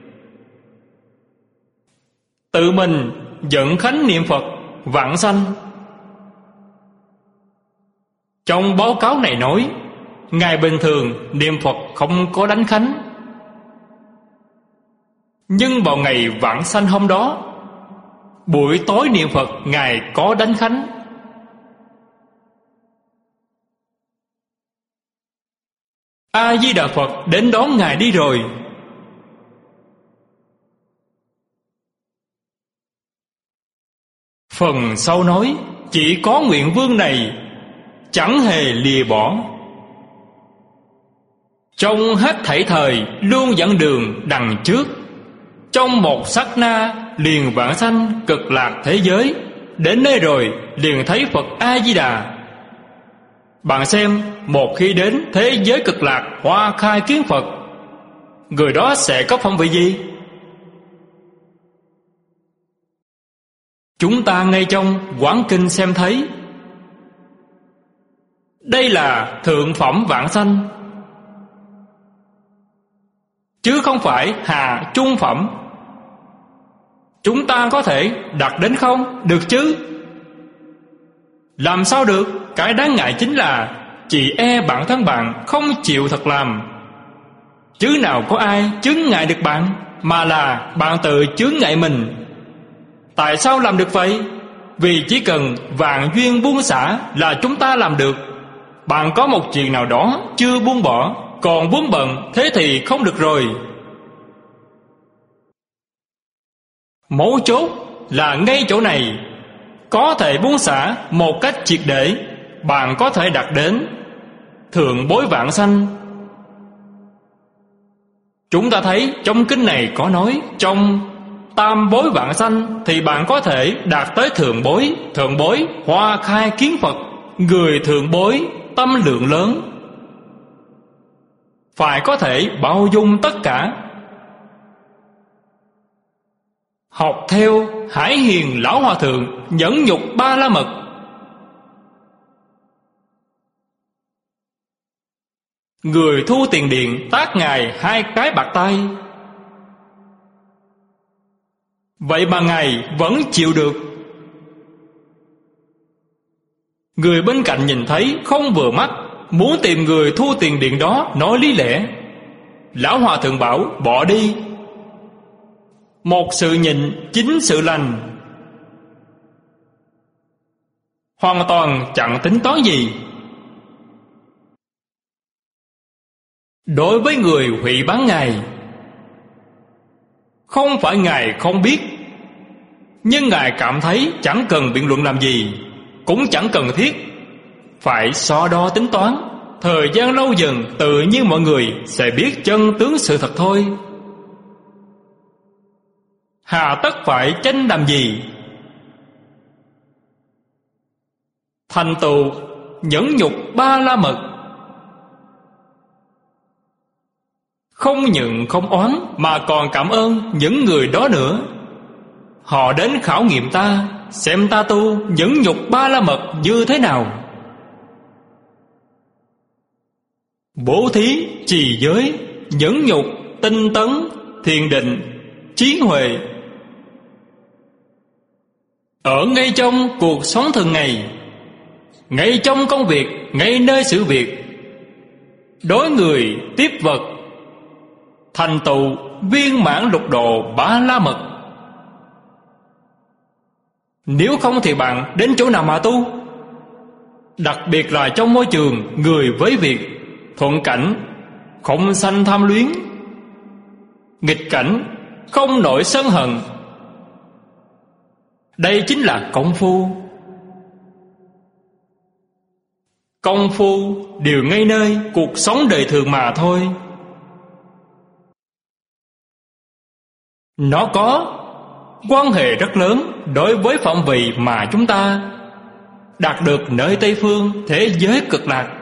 Speaker 1: Tự mình dẫn khánh niệm Phật vãng sanh. Trong báo cáo này nói, ngày bình thường niệm Phật không có đánh khánh, nhưng vào ngày vãng sanh hôm đó, buổi tối niệm Phật Ngài có đánh khánh. A Di Đà Phật đến đón Ngài đi rồi. Phần sau nói, chỉ có nguyện vương này chẳng hề lìa bỏ. Trong hết thảy thời luôn dẫn đường đằng trước. Trong một sát na liền vãng sanh cực lạc thế giới. Đến nơi rồi liền thấy Phật A Di Đà. Bạn xem, một khi đến thế giới cực lạc hoa khai kiến Phật, người đó sẽ có phong vị gì? Chúng ta ngay trong Quán Kinh xem thấy, đây là thượng phẩm vãng sanh, chứ không phải hạ trung phẩm. Chúng ta có thể đạt đến không? Được chứ? Làm sao được? Cái đáng ngại chính là chỉ e bản thân bạn không chịu thật làm. Chứ nào có ai chướng ngại được bạn, mà là bạn tự chướng ngại mình. Tại sao làm được vậy? Vì chỉ cần vạn duyên buông xả là chúng ta làm được. Bạn có một chuyện nào đó chưa buông bỏ, còn vướng bận, thế thì không được rồi. Mấu chốt là ngay chỗ này. Có thể buông xả một cách triệt để, bạn có thể đạt đến thượng bối vãng sanh. Chúng ta thấy trong kinh này có nói, trong tam bối vãng sanh thì bạn có thể đạt tới thượng bối. Thượng bối hoa khai kiến Phật. Người thượng bối tâm lượng lớn, phải có thể bao dung tất cả. Học theo Hải Hiền Lão Hòa Thượng nhẫn nhục ba la mật. Người thu tiền điện tát Ngài hai cái bạc tay, vậy mà Ngài vẫn chịu được. Người bên cạnh nhìn thấy không vừa mắt, muốn tìm người thu tiền điện đó nói lý lẽ. Lão Hòa Thượng bảo bỏ đi. Một sự nhịn chính sự lành, hoàn toàn chẳng tính toán gì. Đối với người hủy bán Ngài, không phải Ngài không biết, nhưng Ngài cảm thấy chẳng cần biện luận làm gì, cũng chẳng cần thiết phải so đo tính toán. Thời gian lâu dần tự nhiên mọi người sẽ biết chân tướng sự thật thôi. Hà tất phải tranh đàm gì? Thành tựu nhẫn nhục ba la mật, không nhận không oán, mà còn cảm ơn những người đó nữa. Họ đến khảo nghiệm ta, xem ta tu nhẫn nhục ba la mật như thế nào. Bố thí, trì giới, nhẫn nhục, tinh tấn, thiền định, trí huệ, ở ngay trong cuộc sống thường ngày, ngay trong công việc, ngay nơi sự việc, đối người tiếp vật, thành tựu viên mãn lục độ ba la mật. Nếu không thì bạn đến chỗ nào mà tu? Đặc biệt là trong môi trường người với việc, thuận cảnh không sanh tham luyến, nghịch cảnh không nổi sân hận. Đây chính là công phu. Công phu đều ngay nơi cuộc sống đời thường mà thôi. Nó có quan hệ rất lớn đối với phạm vị mà chúng ta đạt được nơi Tây phương thế giới cực lạc.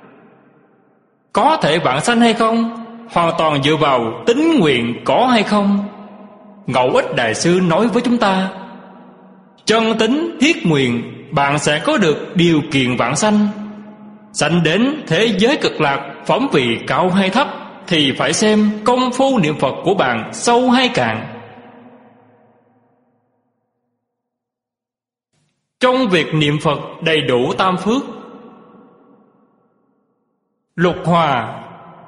Speaker 1: Có thể vãng sanh hay không hoàn toàn dựa vào tín nguyện có hay không. Ngẫu Ích Đại Sư nói với chúng ta, chân tín thiết nguyện bạn sẽ có được điều kiện vãng sanh. Sanh đến thế giới cực lạc, phẩm vị cao hay thấp thì phải xem công phu niệm Phật của bạn sâu hay cạn. Trong việc niệm Phật đầy đủ tam phước, lục hòa,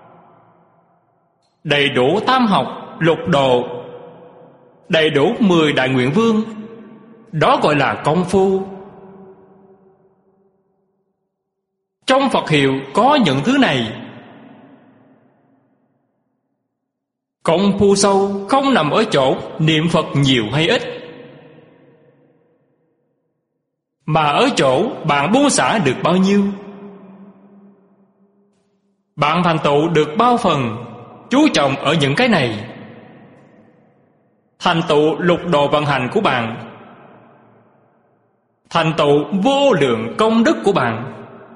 Speaker 1: đầy đủ tam học, lục độ, đầy đủ mười đại nguyện vương, đó gọi là công phu. Trong Phật hiệu có những thứ này. Công phu sâu không nằm ở chỗ niệm Phật nhiều hay ít, mà ở chỗ bạn buông xả được bao nhiêu, bạn thành tựu được bao phần. Chú trọng ở những cái này, thành tựu lục độ vận hành của bạn, thành tựu vô lượng công đức của bạn.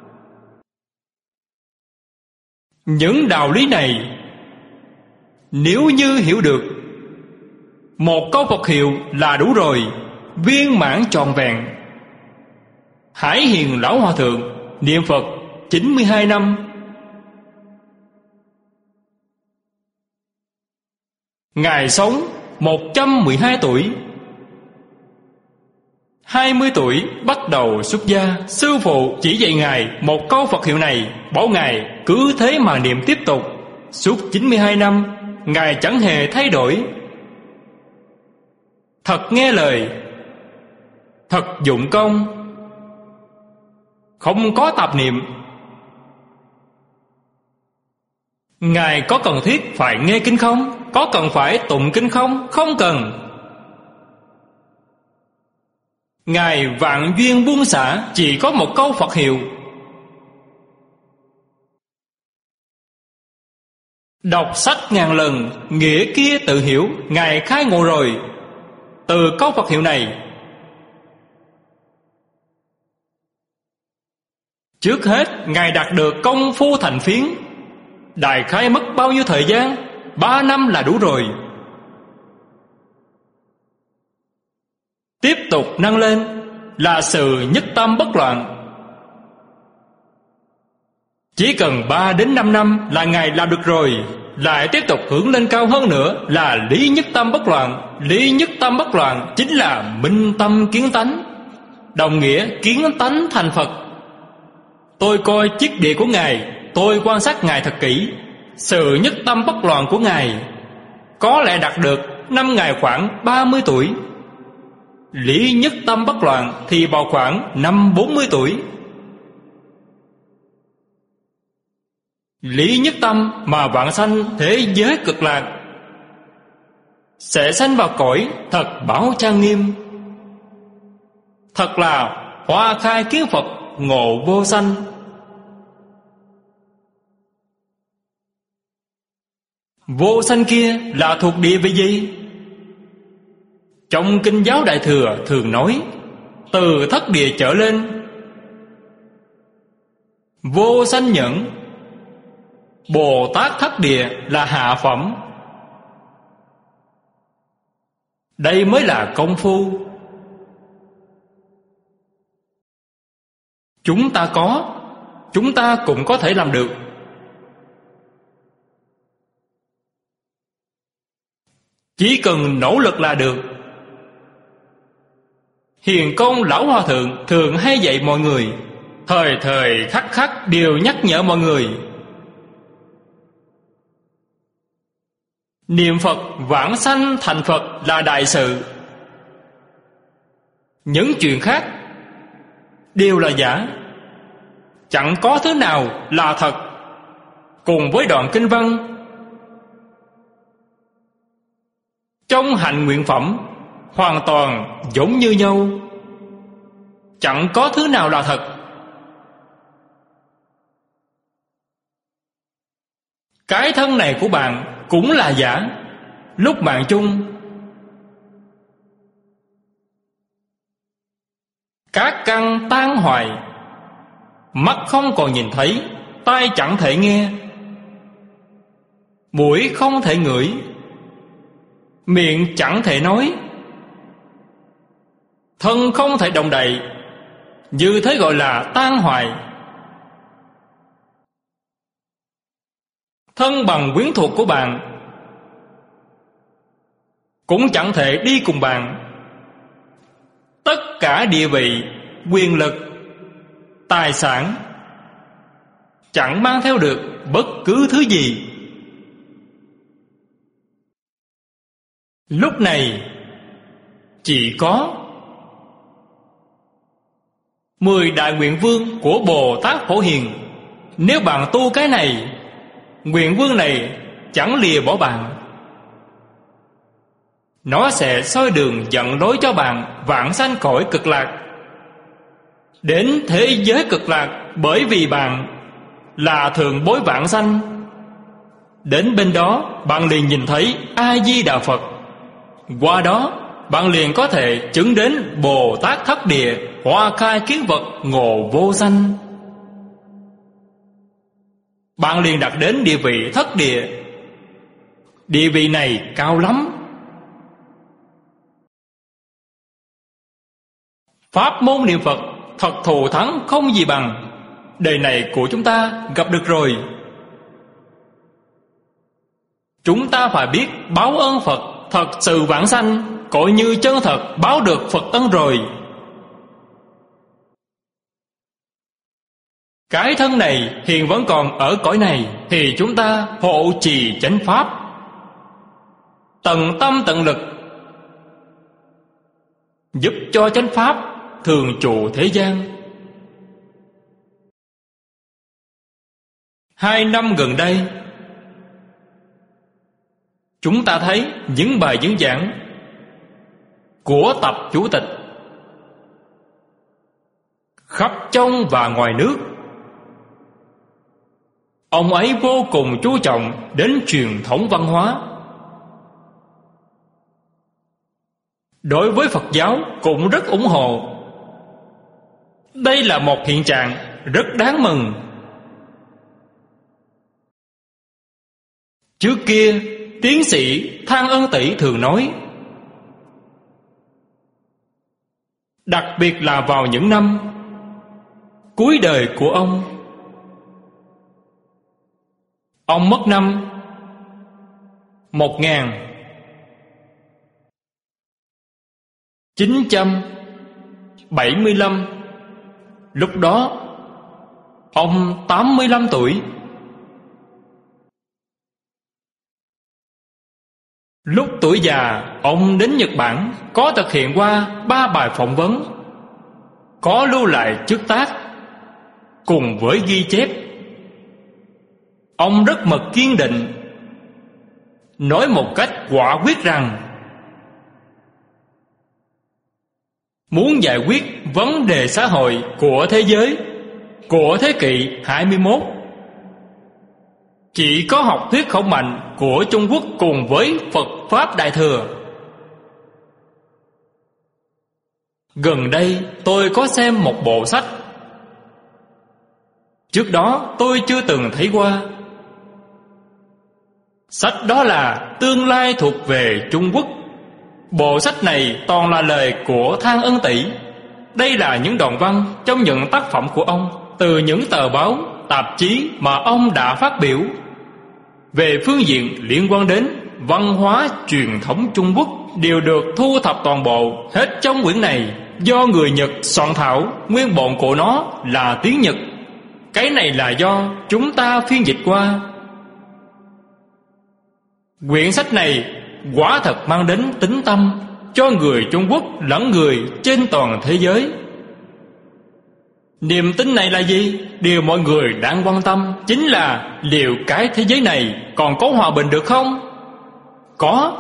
Speaker 1: Những đạo lý này nếu như hiểu được, một câu Phật hiệu là đủ rồi, viên mãn trọn vẹn. Hải Hiền Lão Hòa Thượng niệm Phật chín mươi hai năm. Ngài sống một trăm mười hai tuổi. Hai mươi tuổi bắt đầu xuất gia. Sư phụ chỉ dạy Ngài một câu Phật hiệu này, bảo Ngài cứ thế mà niệm tiếp tục. Suốt chín mươi hai năm Ngài chẳng hề thay đổi. Thật nghe lời, thật dụng công, không có tạp niệm. Ngài có cần thiết phải nghe kinh không? Có cần phải tụng kinh không? Không cần. Ngài vạn duyên buông xả, chỉ có một câu Phật hiệu. Đọc sách ngàn lần, nghĩa kia tự hiểu. Ngài khai ngộ rồi. Từ câu Phật hiệu này, trước hết Ngài đạt được công phu thành phiến. Đại khái mất bao nhiêu thời gian? Ba năm là đủ rồi. Tiếp tục nâng lên là sự nhất tâm bất loạn. Chỉ cần ba đến năm năm là Ngài làm được rồi. Lại tiếp tục hướng lên cao hơn nữa là lý nhất tâm bất loạn. Lý nhất tâm bất loạn chính là minh tâm kiến tánh, đồng nghĩa kiến tánh thành Phật. Tôi coi chiếc đĩa của Ngài, tôi quan sát Ngài thật kỹ. Sự nhất tâm bất loạn của Ngài có lẽ đạt được năm Ngài khoảng ba mươi tuổi. Lý nhất tâm bất loạn thì vào khoảng năm bốn mươi tuổi. Lý nhất tâm mà vãng sanh thế giới cực lạc, sẽ sanh vào cõi thật bảo trang nghiêm. Thật là hoa khai kiến Phật, ngộ vô sanh. Vô sanh kia là thuộc địa vị gì? Trong Kinh Giáo Đại Thừa thường nói, từ thất địa trở lên, vô sanh nhẫn. Bồ Tát thất địa là hạ phẩm. Đây mới là công phu. Chúng ta có, chúng ta cũng có thể làm được. Chỉ cần nỗ lực là được. Hiền Công Lão Hòa Thượng thường hay dạy mọi người, thời thời khắc khắc đều nhắc nhở mọi người. Niệm Phật vãng sanh thành Phật là đại sự. Những chuyện khác đều là giả, chẳng có thứ nào là thật. Cùng với đoạn kinh văn trong hành nguyện phẩm hoàn toàn giống như nhau, chẳng có thứ nào là thật. Cái thân này của bạn cũng là giả. Lúc bạn chung, các căn tan hoại, mắt không còn nhìn thấy, tai chẳng thể nghe, mũi không thể ngửi, miệng chẳng thể nói, thân không thể động đậy. Như thế gọi là tan hoại. Thân bằng quyến thuộc của bạn cũng chẳng thể đi cùng bạn. Tất cả địa vị, quyền lực, tài sản chẳng mang theo được bất cứ thứ gì. Lúc này chỉ có mười đại nguyện vương của Bồ Tát Phổ Hiền. Nếu bạn tu cái này, nguyện vương này chẳng lìa bỏ bạn. Nó sẽ soi đường dẫn lối cho bạn vãng sanh cõi cực lạc, đến thế giới cực lạc. Bởi vì bạn là thượng bối vãng sanh, đến bên đó bạn liền nhìn thấy A-di-đà Phật. Qua đó bạn liền có thể chứng đến Bồ Tát thất địa, hoa khai kiến vật, ngộ vô sanh. Bạn liền đạt đến địa vị thất địa. Địa vị này cao lắm. Pháp môn niệm Phật thật thù thắng không gì bằng. Đời này của chúng ta gặp được rồi. Chúng ta phải biết báo ơn Phật, thật sự vãng sanh, coi như chân thật báo được Phật ân rồi. Cái thân này hiện vẫn còn ở cõi này, thì chúng ta hộ trì chánh pháp, tận tâm tận lực, giúp cho chánh pháp thường trụ thế gian. Hai năm gần đây, chúng ta thấy những bài diễn giảng của Tập Chủ tịch khắp trong và ngoài nước. Ông ấy vô cùng chú trọng đến truyền thống văn hóa. Đối với Phật giáo cũng rất ủng hộ. Đây là một hiện trạng rất đáng mừng. Trước kia, tiến sĩ Thang Ân Tỷ thường nói, đặc biệt là vào những năm cuối đời của ông. Ông mất năm một nghìn chín trăm bảy mươi lăm. Lúc đó ông tám mươi lăm tuổi. Lúc tuổi già, ông đến Nhật Bản, có thực hiện qua ba bài phỏng vấn, có lưu lại chức tác cùng với ghi chép. Ông rất mực kiên định, nói một cách quả quyết rằng muốn giải quyết vấn đề xã hội của thế giới, của thế kỷ hai mươi mốt, chỉ có học thuyết khổng mạnh của Trung Quốc cùng với Phật Pháp Đại Thừa. Gần đây tôi có xem một bộ sách, trước đó tôi chưa từng thấy qua. Sách đó là Tương lai thuộc về Trung Quốc. Bộ sách này toàn là lời của Thang Ân Tỷ. Đây là những đoạn văn trong những tác phẩm của ông, từ những tờ báo, tạp chí mà ông đã phát biểu. Về phương diện liên quan đến văn hóa truyền thống Trung Quốc đều được thu thập toàn bộ hết trong quyển này, do người Nhật soạn thảo. Nguyên bản của nó là tiếng Nhật, cái này là do chúng ta phiên dịch qua. Quyển sách này quả thật mang đến tín tâm cho người Trung Quốc lẫn người trên toàn thế giới. Niềm tin này là gì? Điều mọi người đang quan tâm chính là liệu cái thế giới này còn có hòa bình được không? Có.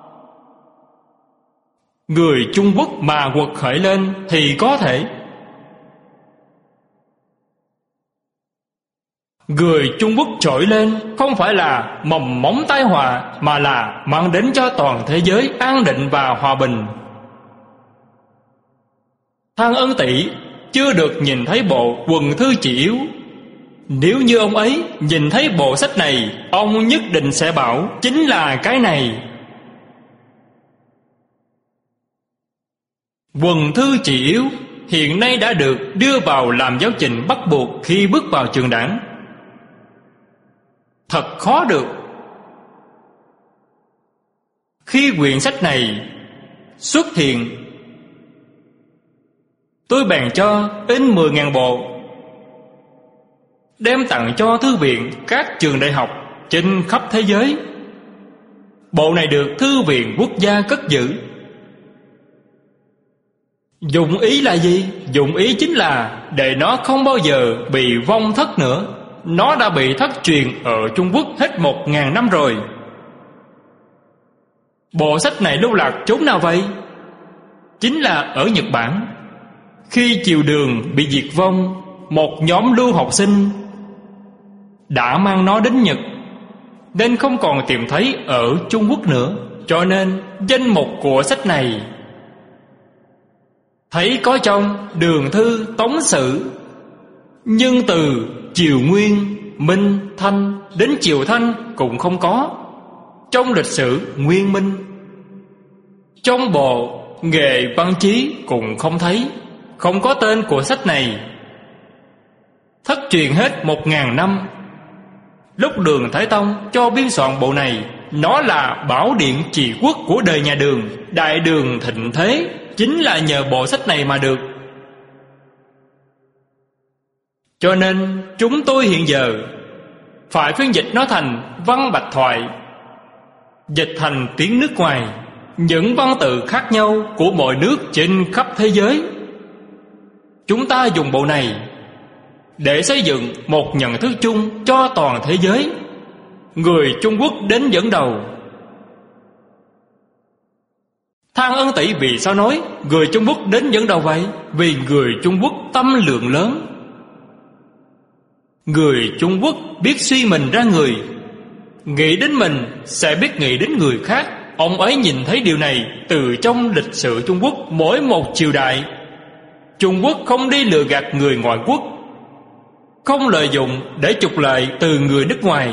Speaker 1: Người Trung Quốc mà quật khởi lên thì có thể. Người Trung Quốc trỗi lên không phải là mầm móng tai họa, mà là mang đến cho toàn thế giới an định và hòa bình. Thang Ân Tỵ chưa được nhìn thấy bộ Quần Thư Chỉ Yếu. Nếu như ông ấy nhìn thấy bộ sách này, ông nhất định sẽ bảo chính là cái này. Quần Thư Chỉ Yếu hiện nay đã được đưa vào làm giáo trình bắt buộc khi bước vào trường đảng. Thật khó được. Khi quyển sách này xuất hiện, tôi bèn cho in mười ngàn bộ, đem tặng cho thư viện các trường đại học trên khắp thế giới. Bộ này được Thư viện Quốc gia cất giữ. Dụng ý là gì? Dụng ý chính là để nó không bao giờ bị vong thất nữa. Nó đã bị thất truyền ở Trung Quốc hết một ngàn năm rồi. Bộ sách này lưu lạc chốn nào vậy? Chính là ở Nhật Bản. Khi triều Đường bị diệt vong, một nhóm lưu học sinh đã mang nó đến Nhật, nên không còn tìm thấy ở Trung Quốc nữa. Cho nên danh mục của sách này thấy có trong Đường Thư, Tống Sử, nhưng từ Triều Nguyên, Minh, Thanh đến Triều Thanh cũng không có. Trong lịch sử Nguyên Minh, trong bộ Nghệ Văn Chí cũng không thấy. Không có tên của sách này. Thất truyền hết một ngàn năm. Lúc Đường Thái Tông cho biên soạn bộ này, nó là bảo điện trị quốc của đời nhà Đường. Đại Đường thịnh thế chính là nhờ bộ sách này mà được. Cho nên chúng tôi hiện giờ phải phiên dịch nó thành văn bạch thoại, dịch thành tiếng nước ngoài, những văn tự khác nhau của mọi nước trên khắp thế giới. Chúng ta dùng bộ này để xây dựng một nhận thức chung cho toàn thế giới. Người Trung Quốc đến dẫn đầu. Thang Ân Tỵ vì sao nói người Trung Quốc đến dẫn đầu vậy? Vì người Trung Quốc tâm lượng lớn. Người Trung Quốc biết suy mình ra người. Nghĩ đến mình sẽ biết nghĩ đến người khác. Ông ấy nhìn thấy điều này từ trong lịch sử Trung Quốc mỗi một triều đại. Trung Quốc không đi lừa gạt người ngoại quốc, không lợi dụng để trục lợi từ người nước ngoài.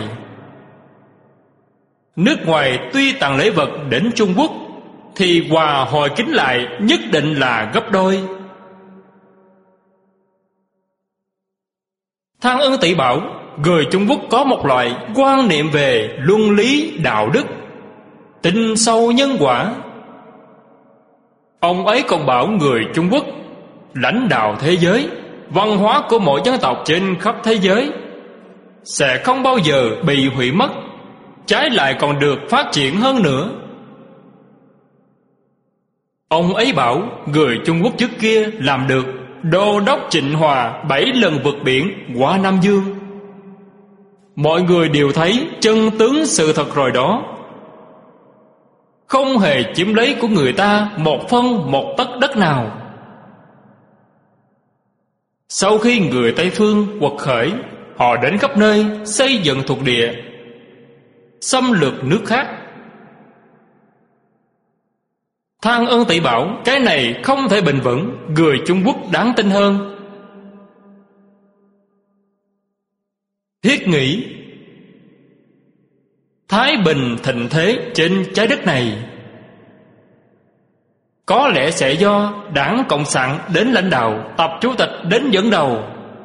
Speaker 1: Nước ngoài tuy tặng lễ vật đến Trung Quốc thì quà hồi kính lại nhất định là gấp đôi. Thang Ân Tỵ bảo người Trung Quốc có một loại quan niệm về luân lý đạo đức, tin sâu nhân quả. Ông ấy còn bảo người Trung Quốc lãnh đạo thế giới, văn hóa của mỗi dân tộc trên khắp thế giới sẽ không bao giờ bị hủy mất, trái lại còn được phát triển hơn nữa. Ông ấy bảo người Trung Quốc trước kia làm được đô đốc Trịnh Hòa bảy lần vượt biển qua Nam Dương. Mọi người đều thấy chân tướng sự thật rồi đó. Không hề chiếm lấy của người ta một phân một tấc đất nào. Sau khi người Tây Phương quật khởi, họ đến khắp nơi xây dựng thuộc địa, xâm lược nước khác. Thang Ân Tỵ bảo cái này không thể bền vững, người Trung Quốc đáng tin hơn. Thiết nghĩ thái bình thịnh thế trên trái đất này có lẽ sẽ do Đảng Cộng sản đến lãnh đạo, Tập Chủ tịch đến dẫn đầu.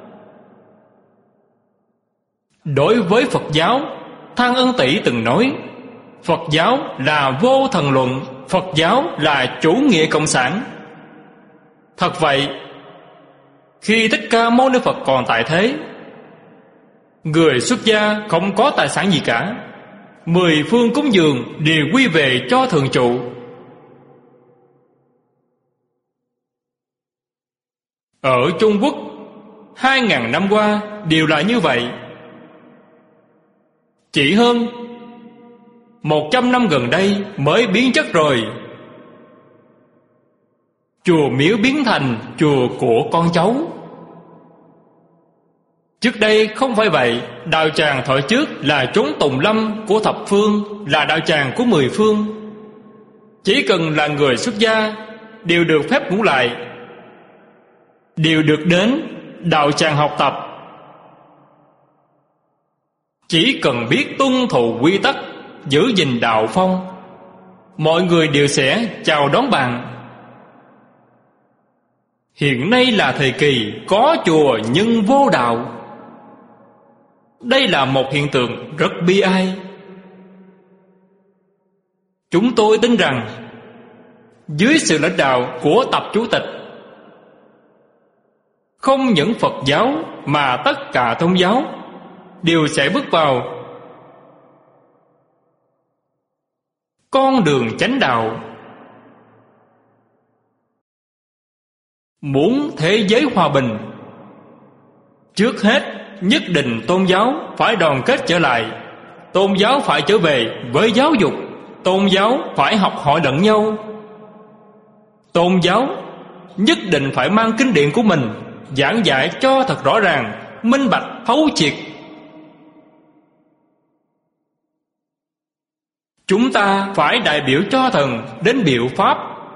Speaker 1: Đối với Phật giáo, Thang Ân Tỵ từng nói Phật giáo là vô thần luận, Phật giáo là chủ nghĩa cộng sản. Thật vậy, khi Thích Ca Mâu Ni Phật còn tại thế, người xuất gia không có tài sản gì cả, Mười phương cúng dường đều quy về cho thường trụ. Ở Trung Quốc, hai ngàn năm qua đều là như vậy. Chỉ hơn một trăm năm gần đây mới biến chất rồi. Chùa miếu biến thành chùa của con cháu. Trước đây không phải vậy. Đạo tràng thời trước là chốn tùng lâm của thập phương, là đạo tràng của mười phương. Chỉ cần là người xuất gia đều được phép ngủ lại, đều được đến đạo tràng học tập. Chỉ cần biết tuân thủ quy tắc, giữ gìn đạo phong, mọi người đều sẽ chào đón bạn. Hiện nay là thời kỳ có chùa nhưng vô đạo. Đây là một hiện tượng rất bi ai. Chúng tôi tin rằng dưới sự lãnh đạo của Tập Chủ tịch, không những Phật giáo mà tất cả tôn giáo đều sẽ bước vào con đường chánh đạo. Muốn thế giới hòa bình, trước hết nhất định tôn giáo phải đoàn kết trở lại. Tôn giáo phải trở về với giáo dục. Tôn giáo phải học hỏi lẫn nhau. Tôn giáo nhất định phải mang kinh điển của mình giảng giải cho thật rõ ràng, minh bạch, thấu triệt. Chúng ta phải đại biểu cho thần đến biểu pháp,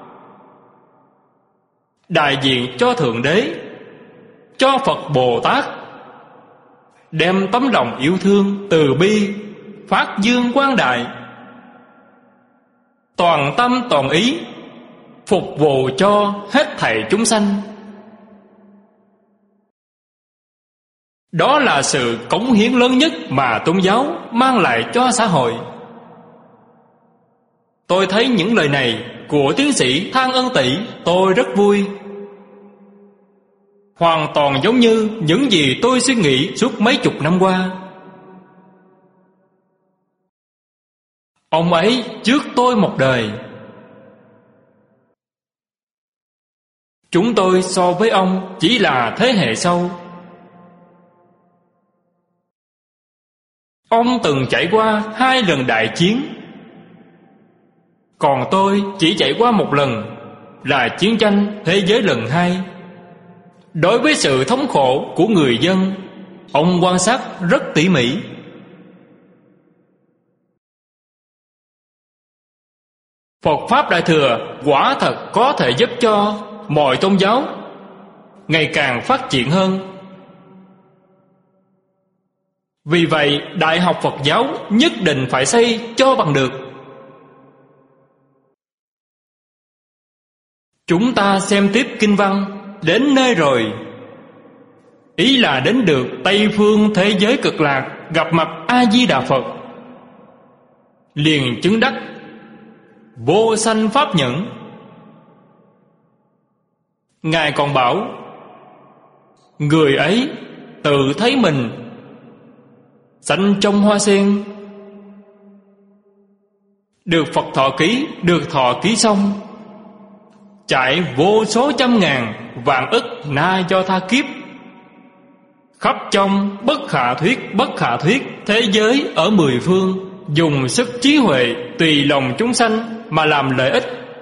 Speaker 1: đại diện cho Thượng Đế, cho Phật Bồ Tát, đem tấm lòng yêu thương, từ bi, phát dương quang đại, toàn tâm toàn ý phục vụ cho hết thảy chúng sanh. Đó là sự cống hiến lớn nhất mà tôn giáo mang lại cho xã hội. Tôi thấy những lời này của tiến sĩ Thang Ân Tỷ, tôi rất vui. Hoàn toàn giống như những gì tôi suy nghĩ suốt mấy chục năm qua. Ông ấy trước tôi một đời. Chúng tôi so với ông chỉ là thế hệ sau. Ông từng trải qua hai lần đại chiến, còn tôi chỉ trải qua một lần, là chiến tranh thế giới lần hai. Đối với sự thống khổ của người dân, ông quan sát rất tỉ mỉ. Phật Pháp Đại Thừa quả thật có thể giúp cho mọi tôn giáo ngày càng phát triển hơn. Vì vậy, Đại học Phật giáo nhất định phải xây cho bằng được. Chúng ta xem tiếp kinh văn. Đến nơi rồi, ý là đến được Tây phương thế giới cực lạc, gặp mặt A-di-đà Phật, liền chứng đắc vô sanh pháp nhẫn. Ngài còn bảo, người ấy tự thấy mình xanh trong hoa sen, được Phật thọ ký, được thọ ký xong, chạy vô số trăm ngàn vạn ức na do tha kiếp, khắp trong bất khả thuyết bất khả thuyết thế giới ở mười phương, dùng sức trí huệ tùy lòng chúng sanh mà làm lợi ích.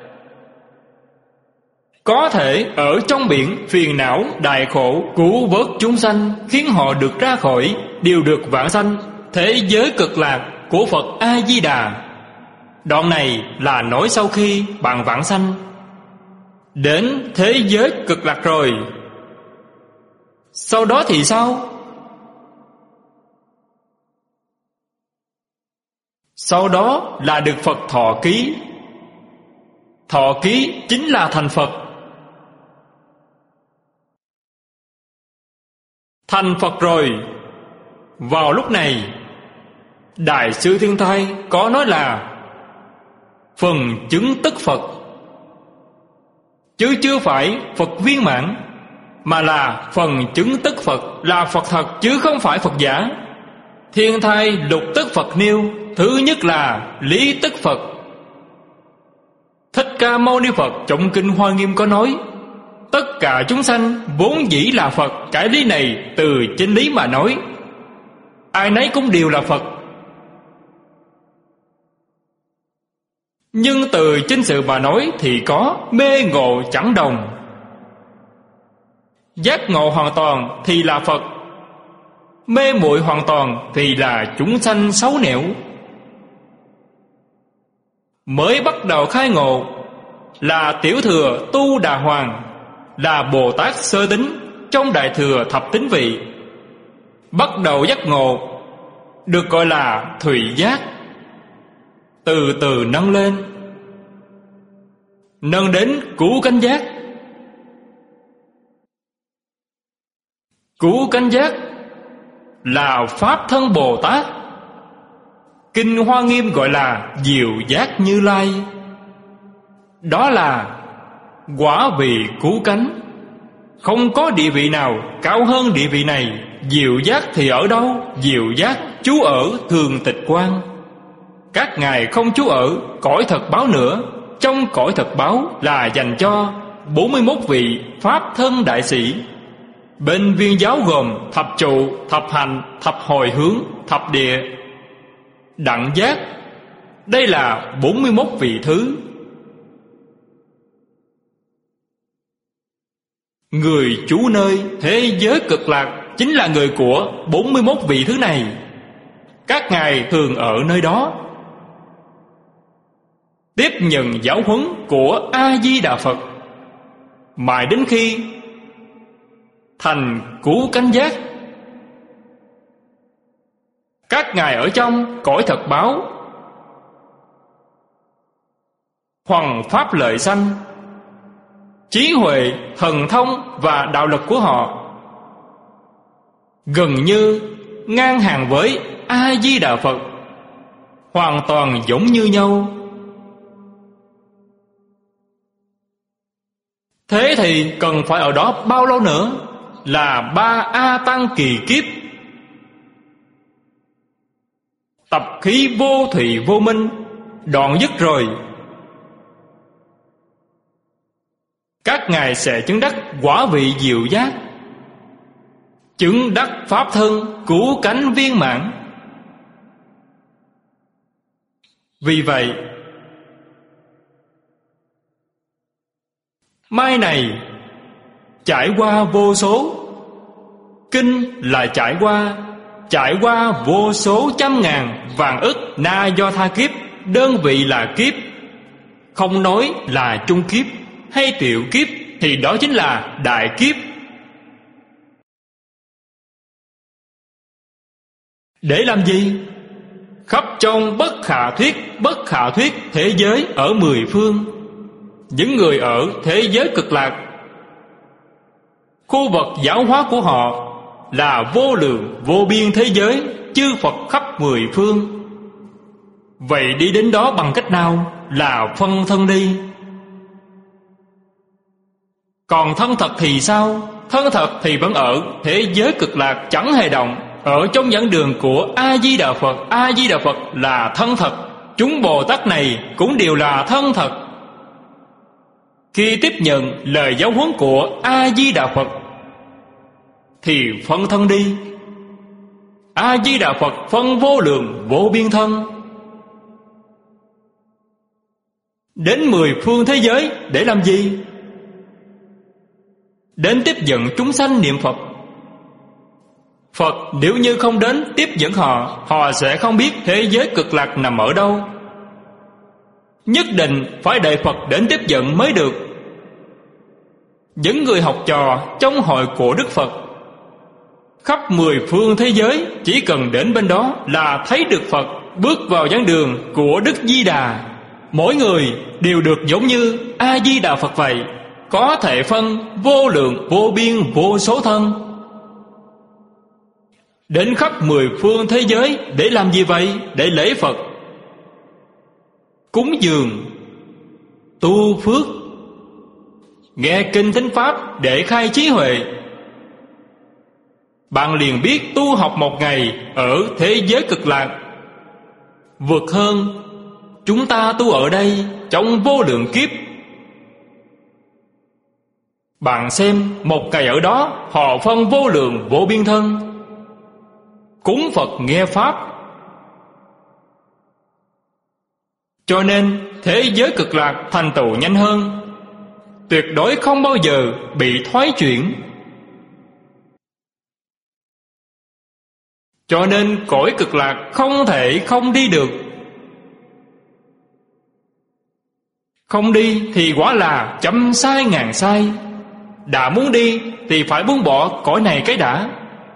Speaker 1: Có thể ở trong biển phiền não đại khổ cứu vớt chúng sanh, khiến họ được ra khỏi, đều được vãng sanh thế giới cực lạc của Phật A-di-đà. Đoạn này là nói sau khi bạn vãng sanh đến thế giới cực lạc rồi, sau đó thì sao? Sau đó là được Phật thọ ký. Thọ ký chính là thành Phật. Thành Phật rồi, vào lúc này Đại sư Thiên Thai có nói là phần chứng tức Phật, chứ chưa phải Phật viên mãn, mà là phần chứng tức Phật, là Phật thật chứ không phải Phật giả. Thiên Thai lục tức Phật nêu thứ nhất là lý tức Phật. Thích Ca Mâu Ni Phật trong kinh Hoa Nghiêm có nói: tất cả chúng sanh vốn dĩ là Phật. Cái lý này từ trên lý mà nói, ai nấy cũng đều là Phật. Nhưng từ trên sự mà nói thì có mê ngộ chẳng đồng. Giác ngộ hoàn toàn thì là Phật, mê muội hoàn toàn thì là chúng sanh xấu nẻo. Mới bắt đầu khai ngộ là tiểu thừa Tu Đà Hoàng, là Bồ Tát sơ tính trong Đại Thừa thập tính vị. Bắt đầu giác ngộ được gọi là thùy giác. Từ từ nâng lên, nâng đến cứu cánh giác. Cứu cánh giác là Pháp thân Bồ Tát. Kinh Hoa Nghiêm gọi là diệu giác Như Lai. Đó là quả vị cứu cánh. Không có địa vị nào cao hơn địa vị này. Diệu giác thì ở đâu? Diệu giác trú ở Thường Tịch Quan. Các ngài không trú ở cõi thật báo nữa. Trong cõi thật báo là dành cho bốn mươi mốt vị Pháp thân đại sĩ. Bên Viên giáo gồm thập trụ, thập hành, thập hồi hướng, thập địa, đặng giác. Đây là bốn mươi mốt vị thứ. Người trú nơi thế giới cực lạc chính là người của bốn mươi mốt vị thứ này. Các ngài thường ở nơi đó, tiếp nhận giáo huấn của A-di-đà Phật, mãi đến khi thành cứu cánh giác. Các ngài ở trong cõi thật báo, hoằng pháp lợi sanh, trí huệ, thần thông và đạo lực của họ gần như ngang hàng với A-di-đà Phật, hoàn toàn giống như nhau. Thế thì cần phải ở đó bao lâu nữa? Là ba A Tăng kỳ kiếp. Tập khí vô thủy vô minh đoạn dứt rồi, các ngài sẽ chứng đắc quả vị diệu giác, chứng đắc pháp thân cứu cánh viên mãn. Vì vậy, mai này trải qua vô số, kinh là trải qua, trải qua vô số trăm ngàn vạn ức na do tha kiếp. Đơn vị là kiếp, không nói là trung kiếp hay tiểu kiếp, thì đó chính là đại kiếp. Để làm gì? Khắp trong bất khả thuyết, bất khả thuyết thế giới ở mười phương. Những người ở thế giới cực lạc, khu vực giáo hóa của họ là vô lượng vô biên thế giới, chư Phật khắp mười phương. Vậy đi đến đó bằng cách nào? Là phân thân đi. Còn thân thật thì sao? Thân thật thì vẫn ở thế giới cực lạc chẳng hề động, ở trong giảng đường của A-di-đà Phật. A-di-đà Phật là thân thật. Chúng Bồ Tát này cũng đều là thân thật. Khi tiếp nhận lời giáo huấn của A-di-đà Phật thì phân thân đi. A-di-đà Phật phân vô lượng vô biên thân, đến mười phương thế giới để làm gì? Đến tiếp dẫn chúng sanh niệm Phật. Phật nếu như không đến tiếp dẫn họ, họ sẽ không biết thế giới cực lạc nằm ở đâu. Nhất định phải đợi Phật đến tiếp dẫn mới được. Những người học trò trong hội của Đức Phật khắp mười phương thế giới, chỉ cần đến bên đó là thấy được Phật, bước vào giảng đường của Đức Di Đà. Mỗi người đều được giống như A-di-đà Phật vậy, có thể phân vô lượng vô biên vô số thân. Đến khắp mười phương thế giới để làm gì vậy? Để lễ Phật, cúng dường, tu phước, nghe kinh thính pháp để khai trí huệ. Bạn liền biết tu học một ngày ở thế giới cực lạc vượt hơn. Chúng ta tu ở đây trong vô lượng kiếp. Bạn xem, một ngày ở đó họ phân vô lượng vô biên thân, cúng Phật nghe Pháp. Cho nên thế giới cực lạc thành tựu nhanh hơn, tuyệt đối không bao giờ bị thoái chuyển. Cho nên cõi cực lạc không thể không đi được. Không đi thì quả là trăm sai ngàn sai. Đã muốn đi thì phải buông bỏ cõi này cái đã.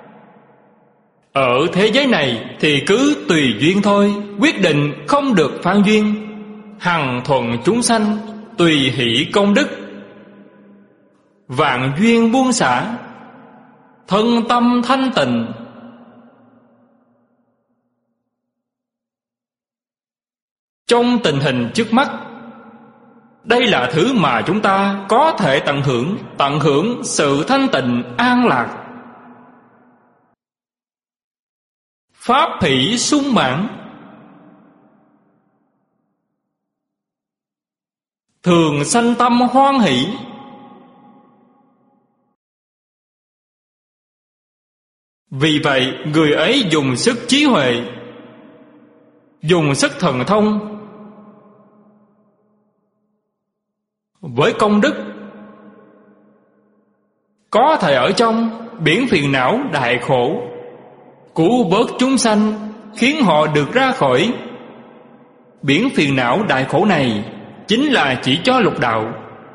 Speaker 1: Ở thế giới này thì cứ tùy duyên thôi, quyết định không được phan duyên. Hằng thuận chúng sanh, tùy hỷ công đức. Vạn duyên buông xả, thân tâm thanh tịnh. Trong tình hình trước mắt, đây là thứ mà chúng ta có thể tận hưởng, tận hưởng sự thanh tịnh an lạc. Pháp hỷ sung mãn, thường sanh tâm hoan hỷ. Vì vậy người ấy dùng sức trí huệ, dùng sức thần thông, với công đức, có thể ở trong biển phiền não đại khổ, cứu vớt chúng sanh, khiến họ được ra khỏi biển phiền não đại khổ này. Chính là chỉ cho lục đạo.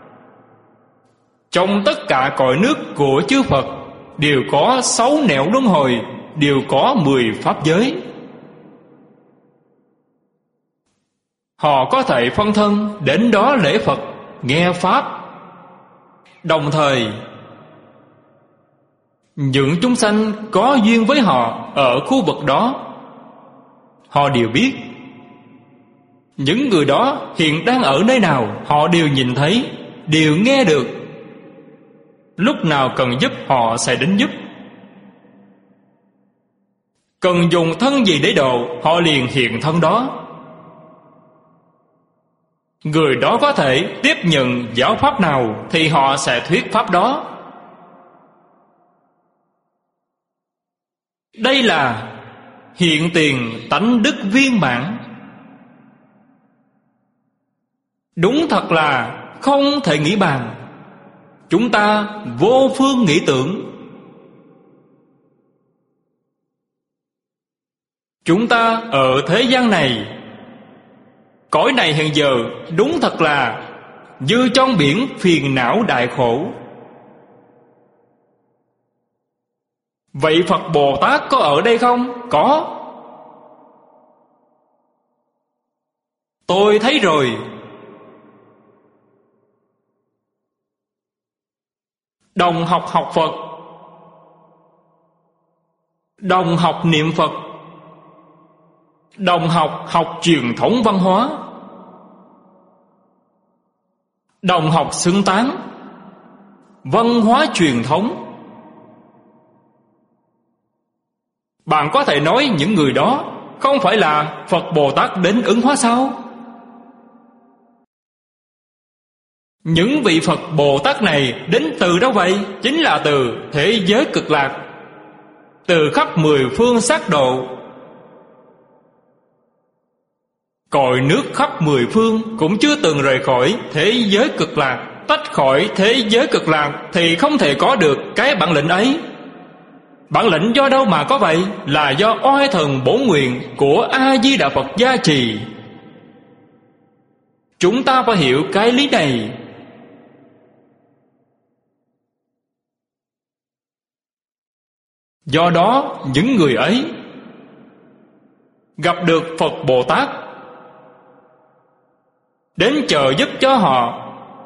Speaker 1: Trong tất cả cõi nước của chư Phật đều có sáu nẻo luân hồi, đều có mười pháp giới. Họ có thể phân thân đến đó lễ Phật, nghe Pháp. Đồng thời những chúng sanh có duyên với họ ở khu vực đó, họ đều biết. Những người đó hiện đang ở nơi nào, họ đều nhìn thấy, đều nghe được. Lúc nào cần giúp họ sẽ đến giúp. Cần dùng thân gì để độ, họ liền hiện thân đó. Người đó có thể tiếp nhận giáo pháp nào thì họ sẽ thuyết pháp đó. Đây là hiện tiền tánh đức viên mãn. Đúng thật là không thể nghĩ bàn. Chúng ta vô phương nghĩ tưởng. Chúng ta ở thế gian này, cõi này hiện giờ đúng thật là như trong biển phiền não đại khổ. Vậy Phật Bồ Tát có ở đây không? Có. Tôi thấy rồi. Đồng học học Phật, đồng học niệm Phật, đồng học học truyền thống văn hóa, đồng học xứng tán văn hóa truyền thống. Bạn có thể nói những người đó không phải là Phật Bồ Tát đến ứng hóa sao? Những vị Phật Bồ Tát này đến từ đâu vậy? Chính là từ thế giới cực lạc, từ khắp mười phương sát độ. Cõi nước khắp mười phương cũng chưa từng rời khỏi thế giới cực lạc. Tách khỏi thế giới cực lạc thì không thể có được cái bản lĩnh ấy. Bản lĩnh do đâu mà có vậy? Là do oai thần bổn nguyện của A-di-đà Phật gia trì. Chúng ta phải hiểu cái lý này. Do đó những người ấy gặp được Phật Bồ Tát đến trợ giúp cho họ,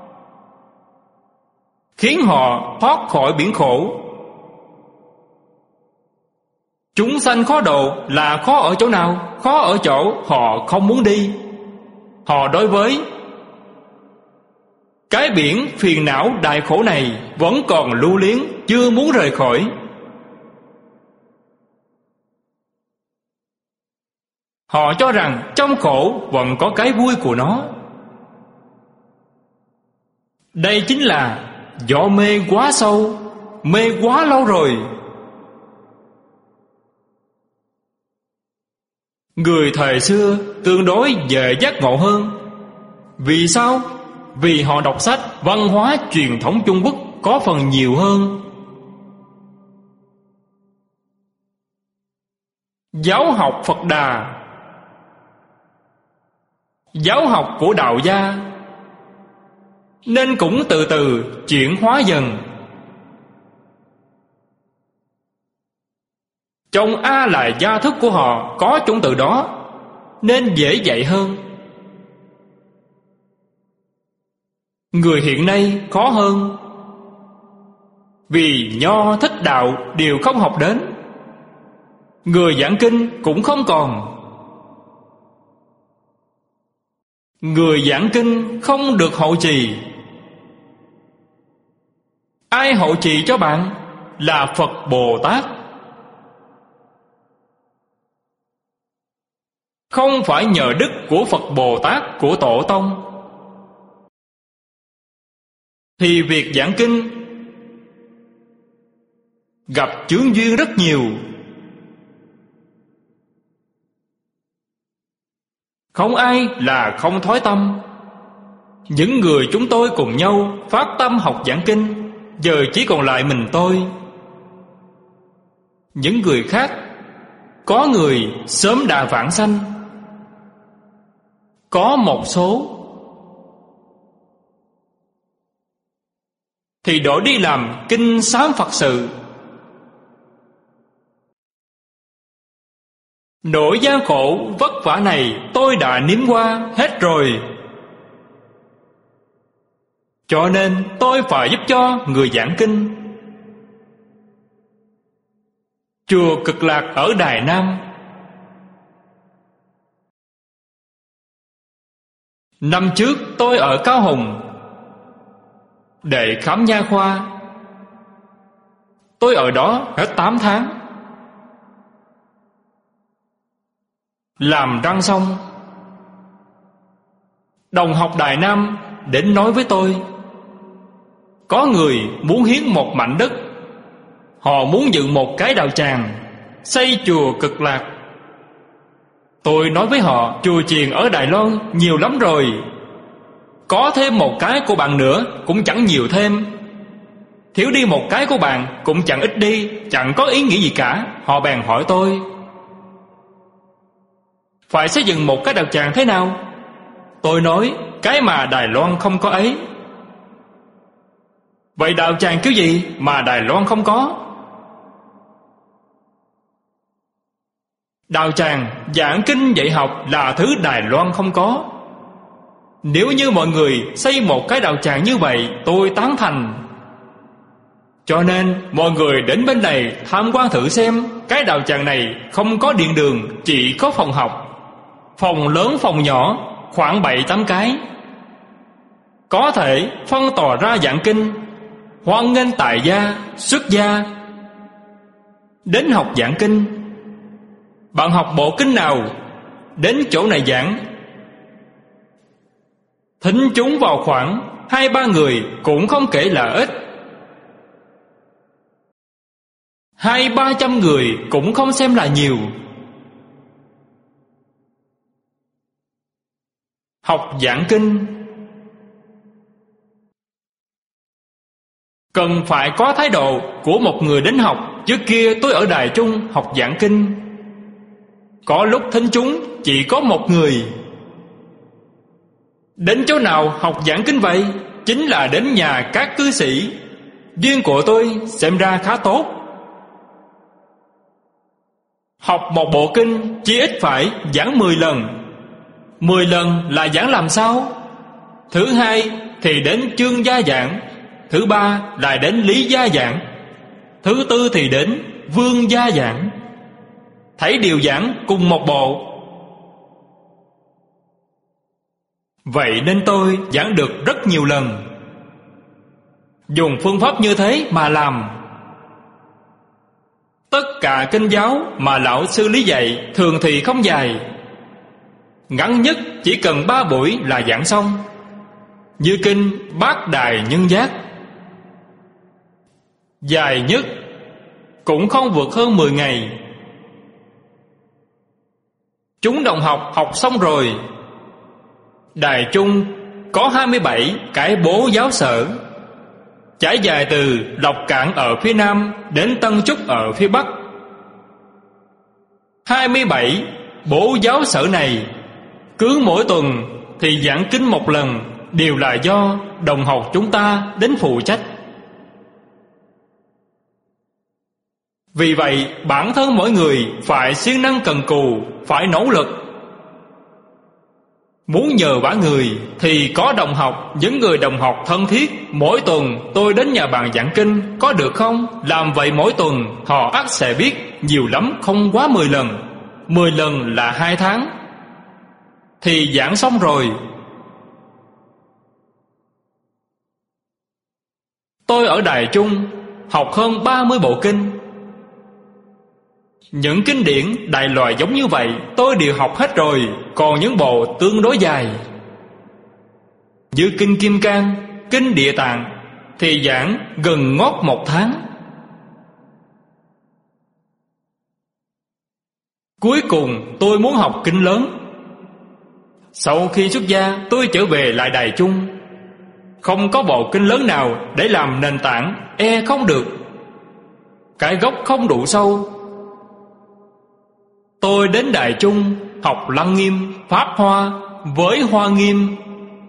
Speaker 1: khiến họ thoát khỏi biển khổ. Chúng sanh khó độ là khó ở chỗ nào? Khó ở chỗ họ không muốn đi. Họ đối với cái biển phiền não đại khổ này vẫn còn lưu luyến, chưa muốn rời khỏi. Họ cho rằng trong khổ vẫn có cái vui của nó. Đây chính là do mê quá sâu, mê quá lâu rồi. Người thời xưa tương đối dễ giác ngộ hơn. Vì sao? Vì họ đọc sách văn hóa truyền thống Trung Quốc có phần nhiều hơn. Giáo học Phật Đà, giáo học của đạo gia, nên cũng từ từ chuyển hóa dần. Trong A Lại gia thức của họ có chủng từ đó, nên dễ dạy hơn. Người hiện nay khó hơn, vì Nho Thích Đạo đều không học đến. Người giảng kinh cũng không còn. Người giảng kinh không được hộ trì. Ai hộ trì cho bạn? Là Phật Bồ Tát. Không phải nhờ đức của Phật Bồ Tát của Tổ Tông, thì việc giảng kinh gặp chướng duyên rất nhiều. Không ai là không thói tâm. Những người chúng tôi cùng nhau phát tâm học giảng kinh, giờ chỉ còn lại mình tôi. Những người khác, có người sớm đã vãng sanh, có một số thì đổi đi làm kinh sám Phật sự. Nỗi gian khổ vất vả này tôi đã nếm qua hết rồi. Cho nên tôi phải giúp cho người giảng kinh. Chùa Cực Lạc ở Đài Nam. Năm trước tôi ở Cao Hùng để khám nha khoa. Tôi ở đó hết tám tháng. Làm răng xong, đồng học Đài Nam đến nói với tôi, có người muốn hiến một mảnh đất. Họ muốn dựng một cái đạo tràng, xây chùa Cực Lạc. Tôi nói với họ, chùa chiền ở Đài Loan nhiều lắm rồi, có thêm một cái của bạn nữa cũng chẳng nhiều thêm. Thiếu đi một cái của bạn cũng chẳng ít đi, chẳng có ý nghĩa gì cả. Họ bèn hỏi tôi, phải xây dựng một cái đạo tràng thế nào? Tôi nói, cái mà Đài Loan không có ấy. Vậy đạo tràng kiểu gì mà Đài Loan không có? Đạo tràng giảng kinh dạy học là thứ Đài Loan không có. Nếu như mọi người xây một cái đạo tràng như vậy, tôi tán thành. Cho nên mọi người đến bên này tham quan thử xem. Cái đạo tràng này không có điện đường, chỉ có phòng học. Phòng lớn phòng nhỏ khoảng bảy tám cái. Có thể phân tòa ra giảng kinh, hoan nghênh tại gia, xuất gia đến học giảng kinh. Bạn học bộ kinh nào, đến chỗ này giảng. Thính chúng vào khoảng hai ba người cũng không kể là ít. Hai ba trăm người cũng không xem là nhiều. Học giảng kinh cần phải có thái độ của một người đến học. Trước kia tôi ở Đài Trung học giảng kinh, có lúc thính chúng chỉ có một người. Đến chỗ nào học giảng kinh vậy? Chính là đến nhà các cư sĩ. Duyên của tôi xem ra khá tốt. Học một bộ kinh chỉ ít phải giảng mười lần. Mười lần là giảng làm sao? Thứ hai thì đến chương gia giảng, thứ ba lại đến lý gia giảng, thứ tư thì đến vương gia giảng. Thảy đều giảng cùng một bộ. Vậy nên tôi giảng được rất nhiều lần. Dùng phương pháp như thế mà làm. Tất cả kinh giáo mà lão sư lý dạy thường thì không dài, ngắn nhất chỉ cần ba buổi là giảng xong, như kinh Bát Đài Nhân Giác. Dài nhất cũng không vượt hơn mười ngày. Chúng đồng học học xong rồi. Đài Trung có hai mươi bảy cái bố giáo sở, trải dài từ Lộc Cảng ở phía nam đến Tân Trúc ở phía bắc. hai mươi bảy bố giáo sở này cứ mỗi tuần thì giảng kinh một lần, đều là do đồng học chúng ta đến phụ trách. Vì vậy bản thân mỗi người phải siêng năng cần cù, phải nỗ lực. Muốn nhờ vả người thì có đồng học, những người đồng học thân thiết. Mỗi tuần tôi đến nhà bạn giảng kinh, có được không? Làm vậy mỗi tuần họ ắt sẽ biết, nhiều lắm không quá mười lần. Mười lần là hai tháng thì giảng xong rồi. Tôi ở Đài Trung học hơn ba mươi bộ kinh. Những kinh điển đại loại giống như vậy tôi đều học hết rồi. Còn những bộ tương đối dài như kinh Kim Cang, kinh Địa Tạng thì giảng gần ngót một tháng. Cuối cùng tôi muốn học kinh lớn. Sau khi xuất gia tôi trở về lại Đài Trung. Không có bộ kinh lớn nào để làm nền tảng, e không được. Cái gốc không đủ sâu. Tôi đến Đài Trung học Lăng Nghiêm, Pháp Hoa với Hoa Nghiêm.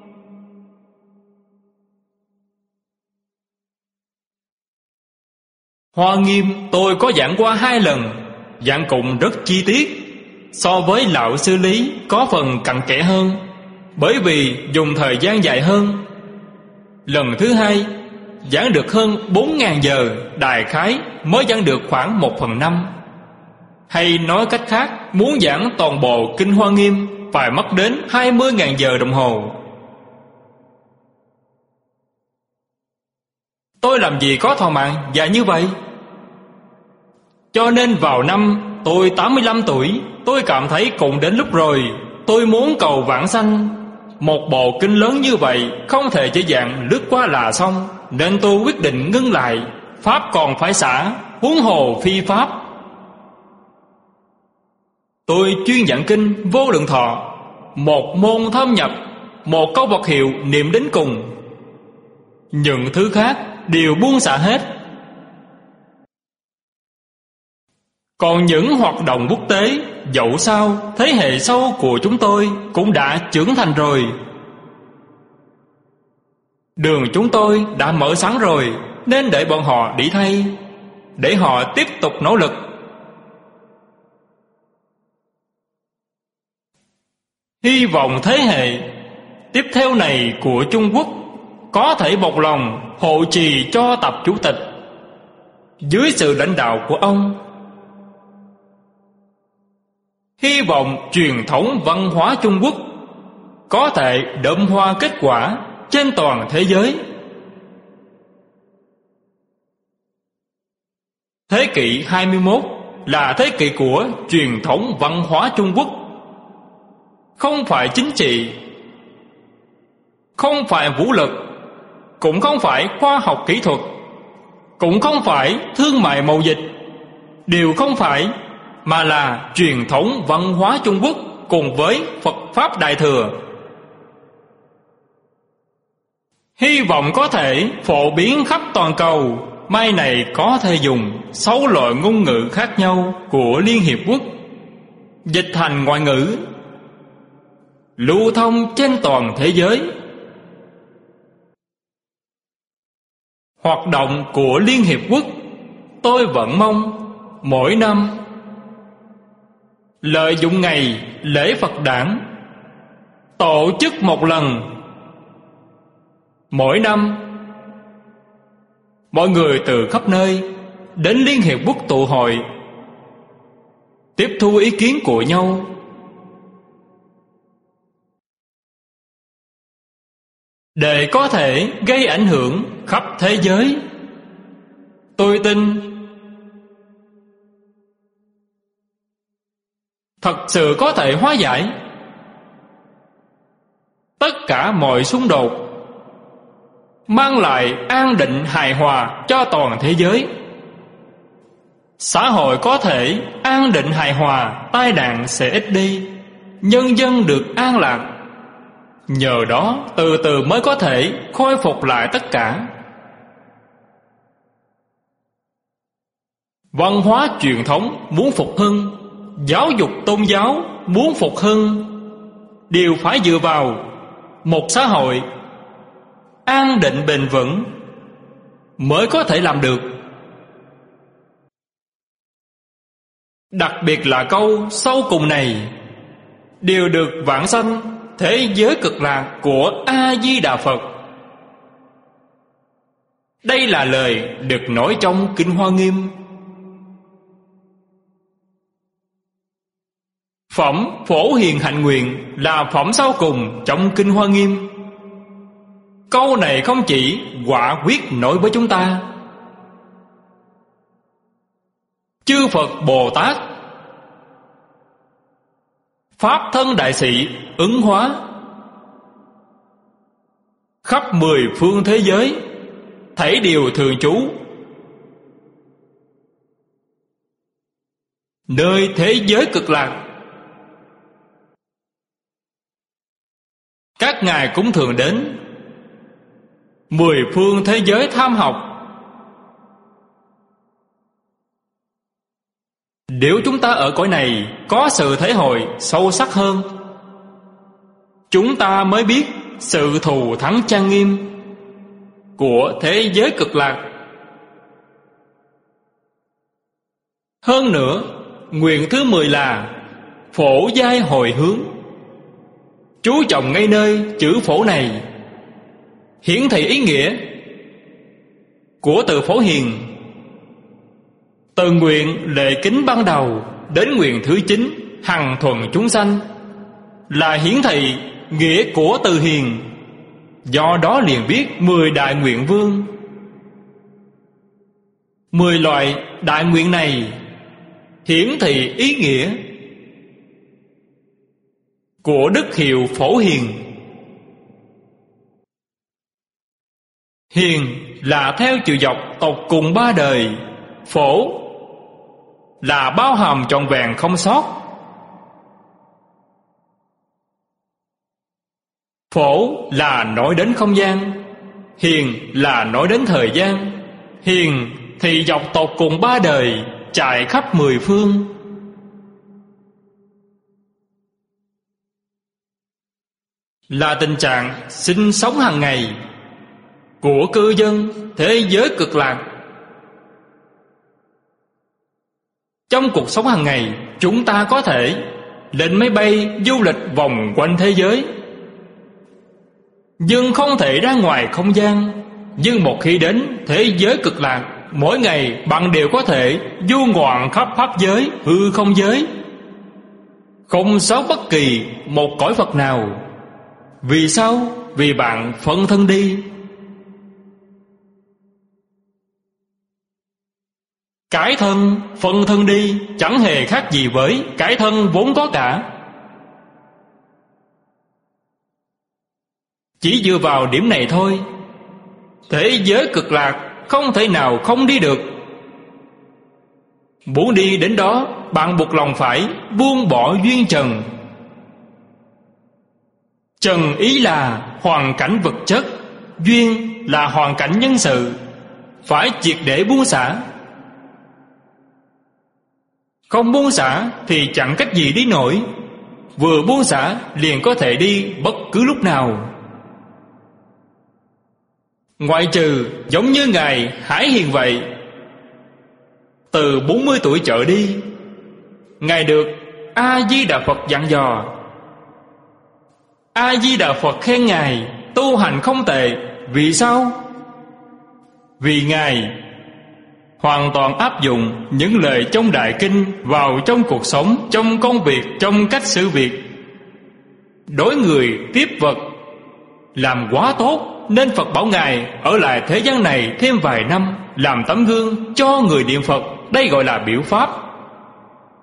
Speaker 1: Hoa Nghiêm tôi có giảng qua hai lần, giảng cũng rất chi tiết. So với lão sư Lý có phần cặn kẽ hơn, bởi vì dùng thời gian dài hơn. Lần thứ hai giảng được hơn bốn nghìn giờ, đại khái mới giảng được khoảng một phần năm. Hay nói cách khác, muốn giảng toàn bộ kinh Hoa Nghiêm phải mất đến hai mươi nghìn giờ đồng hồ. Tôi làm gì có thọ mạng dài như vậy. Cho nên vào năm tôi tám mươi lăm tuổi, tôi cảm thấy cũng đến lúc rồi. Tôi muốn cầu vãng sanh. Một bộ kinh lớn như vậy không thể chỉ dạng lướt qua là xong, nên tôi quyết định ngưng lại. Pháp còn phải xả, huống hồ phi pháp. Tôi chuyên giảng kinh Vô Lượng Thọ, một môn thâm nhập, một câu vật hiệu niệm đến cùng. Những thứ khác đều buông xả hết. Còn những hoạt động quốc tế, dẫu sao thế hệ sau của chúng tôi cũng đã trưởng thành rồi. Đường chúng tôi đã mở sẵn rồi, nên để bọn họ đi thay, để họ tiếp tục nỗ lực. Hy vọng thế hệ tiếp theo này của Trung Quốc có thể một lòng hộ trì cho Tập Chủ tịch dưới sự lãnh đạo của ông. Hy vọng truyền thống văn hóa Trung Quốc có thể đơm hoa kết quả trên toàn thế giới. Thế kỷ hai mươi mốt là thế kỷ của truyền thống văn hóa Trung Quốc. Không phải chính trị, không phải vũ lực, cũng không phải khoa học kỹ thuật, cũng không phải thương mại mậu dịch, đều không phải, mà là truyền thống văn hóa Trung Quốc cùng với Phật Pháp Đại Thừa. Hy vọng có thể phổ biến khắp toàn cầu. Mai này có thể dùng sáu loại ngôn ngữ khác nhau của Liên Hiệp Quốc, dịch thành ngoại ngữ, lưu thông trên toàn thế giới. Hoạt động của Liên Hiệp Quốc, tôi vẫn mong mỗi năm lợi dụng ngày lễ Phật đản tổ chức một lần. Mỗi năm mọi người từ khắp nơi đến Liên Hiệp Quốc tụ hội, tiếp thu ý kiến của nhau, để có thể gây ảnh hưởng khắp thế giới. Tôi tin thật sự có thể hóa giải tất cả mọi xung đột, mang lại an định hài hòa cho toàn thế giới. Xã hội có thể an định hài hòa, tai nạn sẽ ít đi, nhân dân được an lạc. Nhờ đó từ từ mới có thể khôi phục lại tất cả. Văn hóa truyền thống muốn phục hưng, giáo dục tôn giáo muốn phục hưng, đều phải dựa vào một xã hội an định bền vững mới có thể làm được. Đặc biệt là câu sau cùng này: đều được vãng sanh thế giới cực lạc của A Di Đà Phật. Đây là lời được nói trong Kinh Hoa Nghiêm. Phẩm Phổ Hiền Hạnh Nguyện là phẩm sau cùng trong Kinh Hoa Nghiêm. Câu này không chỉ quả quyết nói với chúng ta: chư Phật Bồ Tát, Pháp thân đại sĩ ứng hóa, khắp mười phương thế giới thảy đều thường trú nơi thế giới cực lạc. Các ngài cũng thường đến mười phương thế giới tham học. Nếu chúng ta ở cõi này có sự thể hội sâu sắc hơn, chúng ta mới biết sự thù thắng trang nghiêm của thế giới cực lạc. Hơn nữa, nguyện thứ mười là phổ giai hồi hướng. Chú trọng ngay nơi chữ phổ này, hiển thị ý nghĩa của từ phổ hiền. Từ nguyện lệ kính ban đầu đến nguyện thứ chín hằng thuần chúng sanh là hiển thị nghĩa của từ hiền. Do đó liền biết mười đại nguyện vương. Mười loại đại nguyện này hiển thị ý nghĩa của đức hiệu phổ hiền. Hiền là theo chiều dọc tột cùng ba đời, phổ là bao hàm trọn vẹn không sót. Phổ là nói đến không gian, hiền là nói đến thời gian. Hiền thì dọc tột cùng ba đời, trải khắp mười phương. Là tình trạng sinh sống hàng ngày của cư dân thế giới cực lạc. Trong cuộc sống hàng ngày, chúng ta có thể lên máy bay du lịch vòng quanh thế giới, nhưng không thể ra ngoài không gian. Nhưng một khi đến thế giới cực lạc, mỗi ngày bạn đều có thể du ngoạn khắp pháp giới, hư không giới, không xấu bất kỳ một cõi Phật nào. Vì sao? Vì bạn phân thân đi. Cái thân phân thân đi chẳng hề khác gì với cái thân vốn có cả. Chỉ dựa vào điểm này thôi, thế giới cực lạc không thể nào không đi được. Muốn đi đến đó, bạn buộc lòng phải buông bỏ duyên trần. Trần ý là hoàn cảnh vật chất, duyên là hoàn cảnh nhân sự. Phải triệt để buông xả. Không buông xả thì chẳng cách gì đi nổi. Vừa buông xả liền có thể đi bất cứ lúc nào. Ngoại trừ giống như Ngài Hải Hiền vậy, từ bốn mươi tuổi trở đi, Ngài được A-di-đà Phật dặn dò. A-di-đà Phật khen Ngài tu hành không tệ. Vì sao? Vì Ngài hoàn toàn áp dụng những lời trong Đại Kinh vào trong cuộc sống, trong công việc, trong cách xử việc. Đối người tiếp vật làm quá tốt, nên Phật bảo Ngài ở lại thế gian này thêm vài năm, làm tấm gương cho người niệm Phật. Đây gọi là biểu pháp.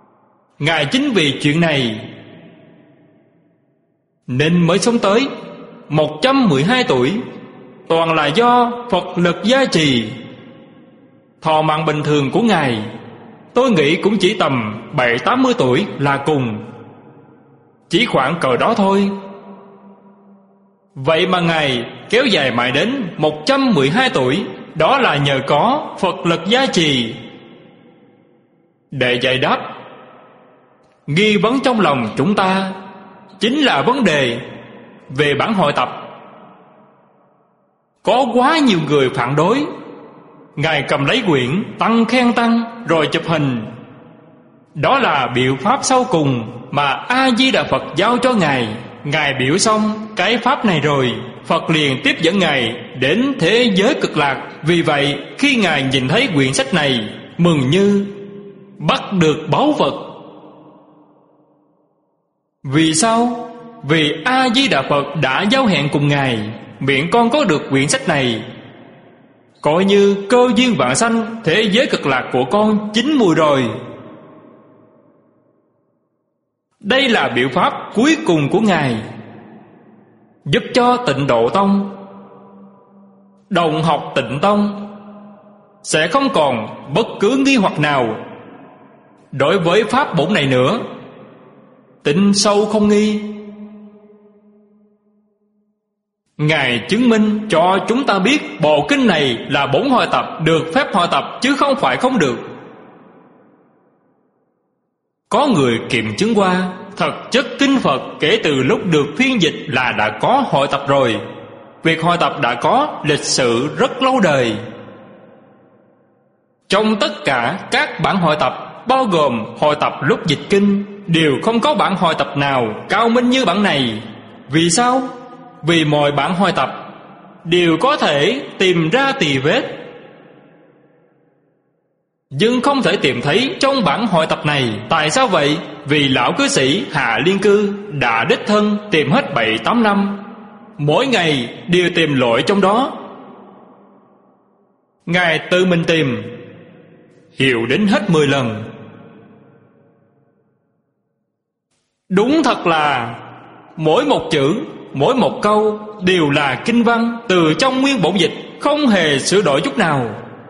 Speaker 1: Ngài chính vì chuyện này nên mới sống tới một trăm mười hai tuổi, toàn là do Phật lực gia trì. Thọ mạng bình thường của Ngài tôi nghĩ cũng chỉ tầm bảy tám mươi tuổi là cùng, chỉ khoảng cỡ đó thôi. Vậy mà Ngài kéo dài mãi đến một trăm mười hai tuổi, đó là nhờ có Phật lực gia trì. Để giải đáp nghi vấn trong lòng chúng ta chính là vấn đề về bản hội tập. Có quá nhiều người phản đối. Ngài cầm lấy quyển tăng khen tăng rồi chụp hình. Đó là biểu pháp sau cùng mà A-di-đà Phật giao cho Ngài. Ngài biểu xong cái pháp này rồi, Phật liền tiếp dẫn Ngài đến thế giới cực lạc. Vì vậy khi Ngài nhìn thấy quyển sách này, mừng như bắt được báu vật. Vì sao? Vì A-di-đà Phật đã giao hẹn cùng Ngài, miệng con có được quyển sách này, coi như cơ duyên vãng sanh thế giới cực lạc của con chín mùi rồi. Đây là biểu pháp cuối cùng của Ngài, giúp cho Tịnh Độ Tông, đồng học Tịnh Tông sẽ không còn bất cứ nghi hoặc nào đối với pháp bổn này nữa, tin sâu không nghi. Ngài chứng minh cho chúng ta biết bộ kinh này là bổn hội tập, được phép hội tập chứ không phải không được. Có người kiểm chứng qua, thật chất kinh Phật kể từ lúc được phiên dịch là đã có hội tập rồi. Việc hội tập đã có lịch sử rất lâu đời. Trong tất cả các bản hội tập, bao gồm hội tập lúc dịch kinh, đều không có bản hội tập nào cao minh như bản này. Vì sao? Vì mọi bản hội tập đều có thể tìm ra tì vết, nhưng không thể tìm thấy trong bản hội tập này. Tại sao vậy? Vì lão cư sĩ Hạ Liên Cư đã đích thân tìm hết bảy tám năm, mỗi ngày đều tìm lỗi trong đó. Ngài tự mình tìm, hiểu đến hết mười lần. Đúng thật là mỗi một chữ, mỗi một câu đều là kinh văn từ trong nguyên bổn dịch, không hề sửa đổi chút nào.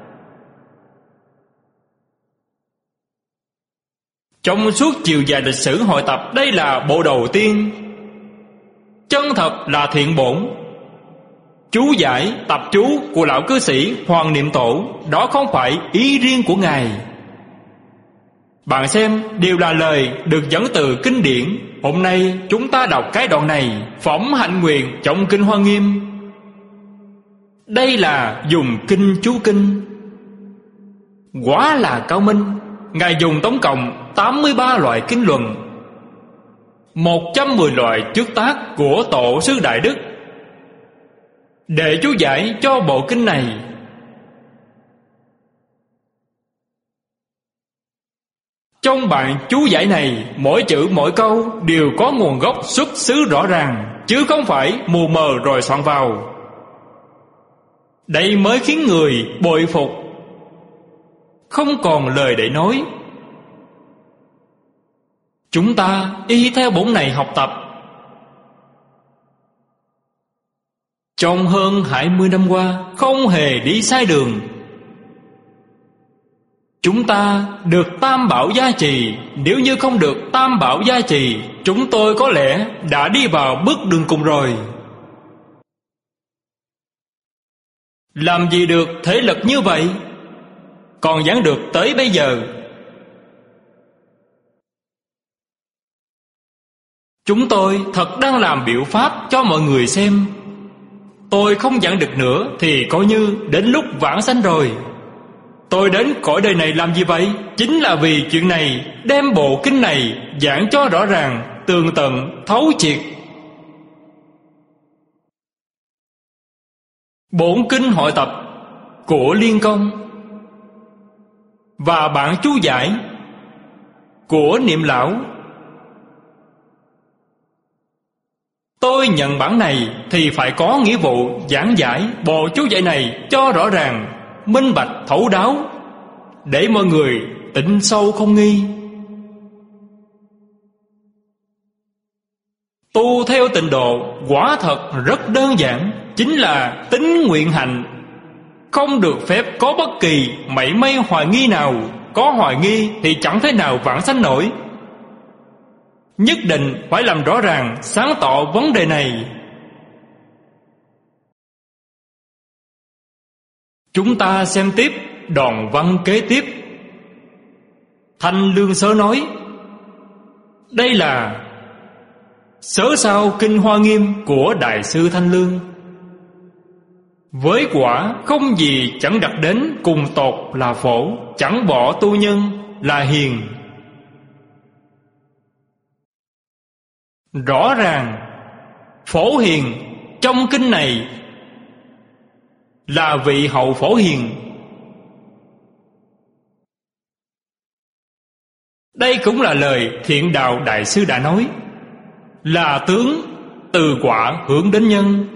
Speaker 1: Trong suốt chiều dài lịch sử hội tập, đây là bộ đầu tiên. Chân thật là thiện bổn. Chú giải, tập chú của lão cư sĩ Hoàng Niệm Tổ, đó không phải ý riêng của Ngài. Bạn xem, đều là lời được dẫn từ kinh điển. Hôm nay chúng ta đọc cái đoạn này, phỏng hạnh nguyện trong kinh Hoa Nghiêm. Đây là dùng kinh chú kinh, quá là cao minh. Ngài dùng tổng cộng tám mươi ba loại kinh luận, một trăm mười loại trước tác của Tổ sư Đại Đức để chú giải cho bộ kinh này. Trong bản chú giải này, mỗi chữ mỗi câu đều có nguồn gốc xuất xứ rõ ràng, chứ không phải mù mờ rồi soạn vào. Đây mới khiến người bội phục, không còn lời để nói. Chúng ta y theo bổn này học tập. Trong hơn hai mươi năm qua, không hề đi sai đường. Chúng ta được Tam Bảo gia trì. Nếu như không được Tam Bảo gia trì, chúng tôi có lẽ đã đi vào bước đường cùng rồi. Làm gì được thế lực như vậy, còn giảng được tới bây giờ. Chúng tôi thật đang làm biểu pháp cho mọi người xem. Tôi không giảng được nữa thì coi như đến lúc vãng sanh rồi. Tôi đến cõi đời này làm gì vậy? Chính là vì chuyện này, đem bộ kinh này giảng cho rõ ràng, tường tận, thấu triệt. Bổn kinh hội tập của Liên Công và bản chú giải của Niệm Lão, tôi nhận bản này thì phải có nghĩa vụ giảng giải bộ chú giải này cho rõ ràng, minh bạch thấu đáo, để mọi người tịnh sâu không nghi. Tu theo tịnh độ quả thật rất đơn giản, chính là tín nguyện hành. Không được phép có bất kỳ mảy may hoài nghi nào. Có hoài nghi thì chẳng thể nào vãng sanh nổi. Nhất định phải làm rõ ràng, sáng tỏ vấn đề này. Chúng ta xem tiếp đoạn văn kế tiếp. Thanh Lương Sớ nói: đây là Sớ sao Kinh Hoa Nghiêm của Đại sư Thanh Lương. Với quả không gì chẳng đặt đến, cùng tột là phổ, chẳng bỏ tu nhân là hiền. Rõ ràng phổ hiền trong kinh này là vị hậu phổ hiền. Đây cũng là lời Thiện Đạo Đại sư đã nói, là tướng từ quả hướng đến nhân.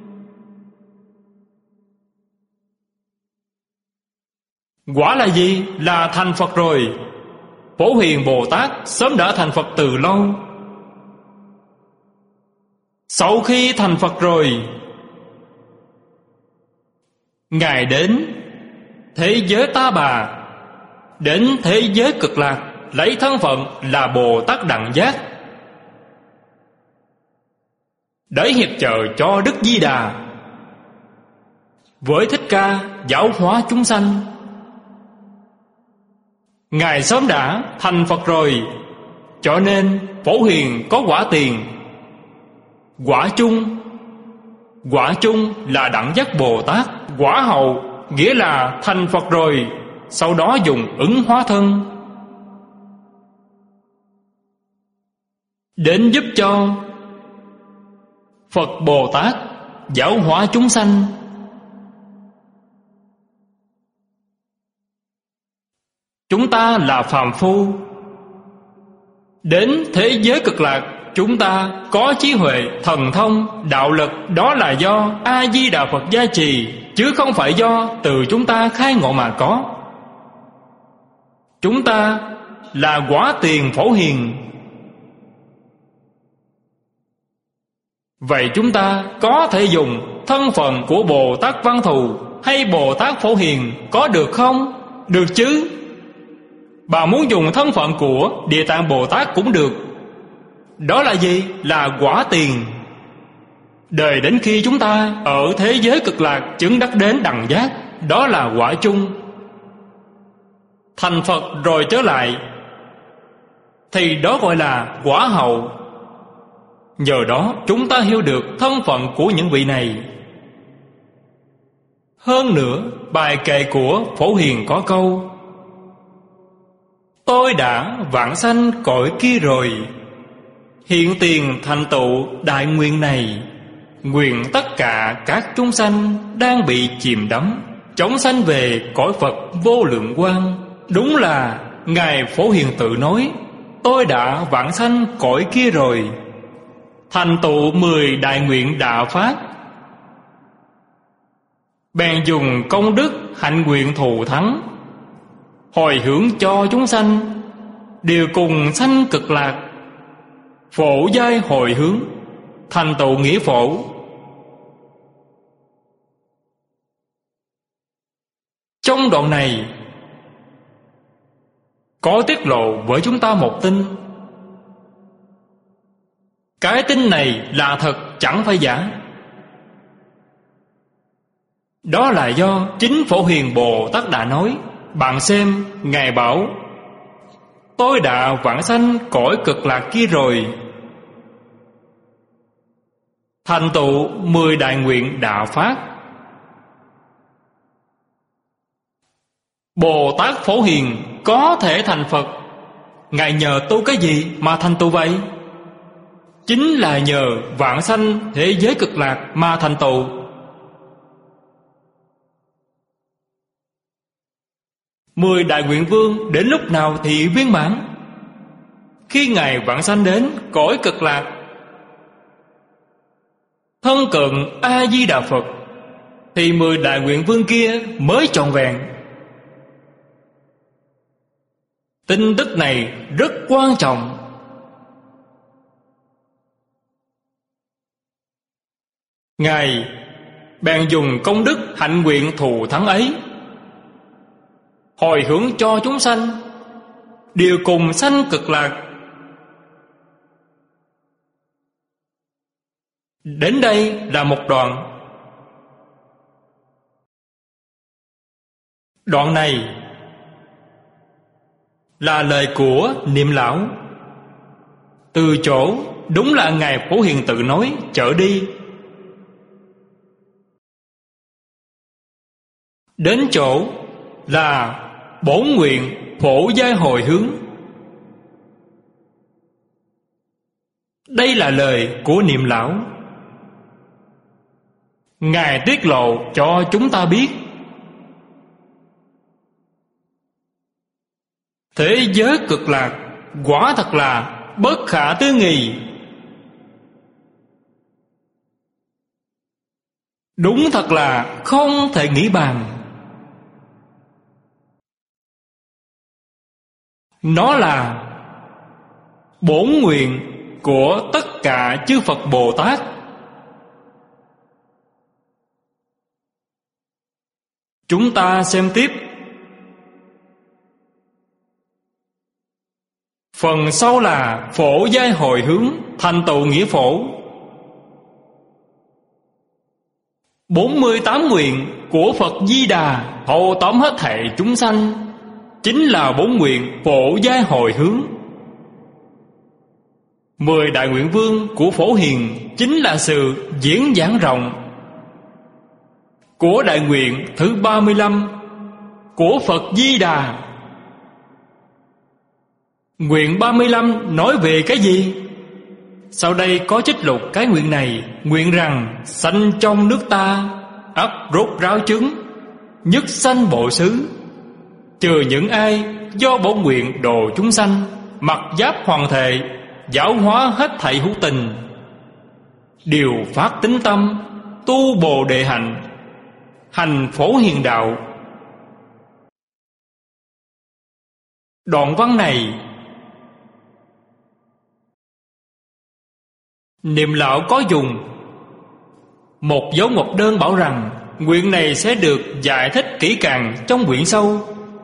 Speaker 1: Quả là gì? Là thành Phật rồi. Phổ Hiền Bồ Tát sớm đã thành Phật từ lâu. Sau khi thành Phật rồi, Ngài đến thế giới Ta Bà, đến thế giới Cực Lạc, lấy thân phận là Bồ Tát Đẳng Giác, để hiệp trợ cho Đức Di Đà với Thích Ca giáo hóa chúng sanh. Ngài sớm đã thành Phật rồi, cho nên Phổ Hiền có quả tiền. Quả chung, quả chung là Đẳng Giác Bồ Tát. Quả hậu nghĩa là thành Phật rồi, sau đó dùng ứng hóa thân đến giúp cho Phật Bồ Tát giáo hóa chúng sanh. Chúng ta là phàm phu, đến thế giới Cực Lạc, chúng ta có trí huệ, thần thông, đạo lực, đó là do A-di-đà Phật gia trì, chứ không phải do từ chúng ta khai ngộ mà có. Chúng ta là quả tiền Phổ Hiền. Vậy chúng ta có thể dùng thân phận của Bồ Tát Văn Thù hay Bồ Tát Phổ Hiền có được không? Được chứ. Bà muốn dùng thân phận của Địa Tạng Bồ Tát cũng được. Đó là gì? Là quả tiền. Đời đến khi chúng ta ở thế giới Cực Lạc chứng đắc đến đẳng giác, đó là quả chung. Thành Phật rồi trở lại, thì đó gọi là quả hậu. Nhờ đó chúng ta hiểu được thân phận của những vị này. Hơn nữa, bài kệ của Phổ Hiền có câu: tôi đã vãng sanh cõi kia rồi, hiện tiền thành tựu đại nguyện này, nguyện tất cả các chúng sanh đang bị chìm đắm, chóng sanh về cõi Phật vô lượng quang. Đúng là Ngài Phổ Hiền tự nói: tôi đã vãng sanh cõi kia rồi, thành tựu mười đại nguyện đã phát. Bèn dùng công đức hạnh nguyện thù thắng, hồi hướng cho chúng sanh, đều cùng sanh Cực Lạc. Phổ giai hồi hướng, thành tựu nghĩa phổ. Trong đoạn này có tiết lộ với chúng ta một tin. Cái tin này là thật, chẳng phải giả. Đó là do chính Phổ Hiền Bồ Tát đã nói. Bạn xem, Ngài bảo: tôi đã vãng sanh cõi Cực Lạc kia rồi, thành tựu mười đại nguyện đã phát. Bồ Tát Phổ Hiền có thể thành Phật, Ngài nhờ tu cái gì mà thành tựu vậy? Chính là nhờ vãng sanh thế giới Cực Lạc mà thành tựu. Mười đại nguyện vương đến lúc nào thì viên mãn? Khi Ngài vãng sanh đến cõi Cực Lạc, thân cận A-di-đà Phật, thì mười đại nguyện vương kia mới trọn vẹn. Tin tức này rất quan trọng. Ngài bèn dùng công đức hạnh nguyện thù thắng ấy hồi hướng cho chúng sanh đều cùng sanh cực lạc. Đến đây là một đoạn. Đoạn này là lời của Niệm Lão, từ chỗ đúng là Ngài Phổ Hiền tự nói trở đi, đến chỗ là bổn nguyện phổ giai hồi hướng. Đây là lời của Niệm Lão. Ngài tiết lộ cho chúng ta biết thế giới cực lạc quả thật là bất khả tư nghị. Đúng thật là không thể nghĩ bàn. Nó là bổn nguyện của tất cả chư Phật Bồ Tát. Chúng ta xem tiếp. Phần sau là phổ giai hồi hướng thành tựu nghĩa phổ. Bốn mươi tám nguyện của Phật Di Đà thâu tóm hết thảy chúng sanh, chính là bốn nguyện phổ giai hồi hướng. Mười đại nguyện vương của Phổ Hiền chính là sự diễn giảng rộng của đại nguyện thứ ba mươi lăm của Phật Di Đà. Nguyện ba mươi lăm nói về cái gì? Sau đây có trích lục cái nguyện này. Nguyện rằng sanh trong nước ta ắt rốt ráo trứng, nhất sanh bộ xứ, trừ những ai do bổn nguyện độ chúng sanh, mặc giáp hoàng thệ, giáo hóa hết thảy hữu tình, đều phát tín tâm, tu bồ đề hạnh, hành Phổ Hiền đạo. Đoạn văn này Niệm Lão có dùng một dấu ngoặc đơn bảo rằng nguyện này sẽ được giải thích kỹ càng trong quyển sau.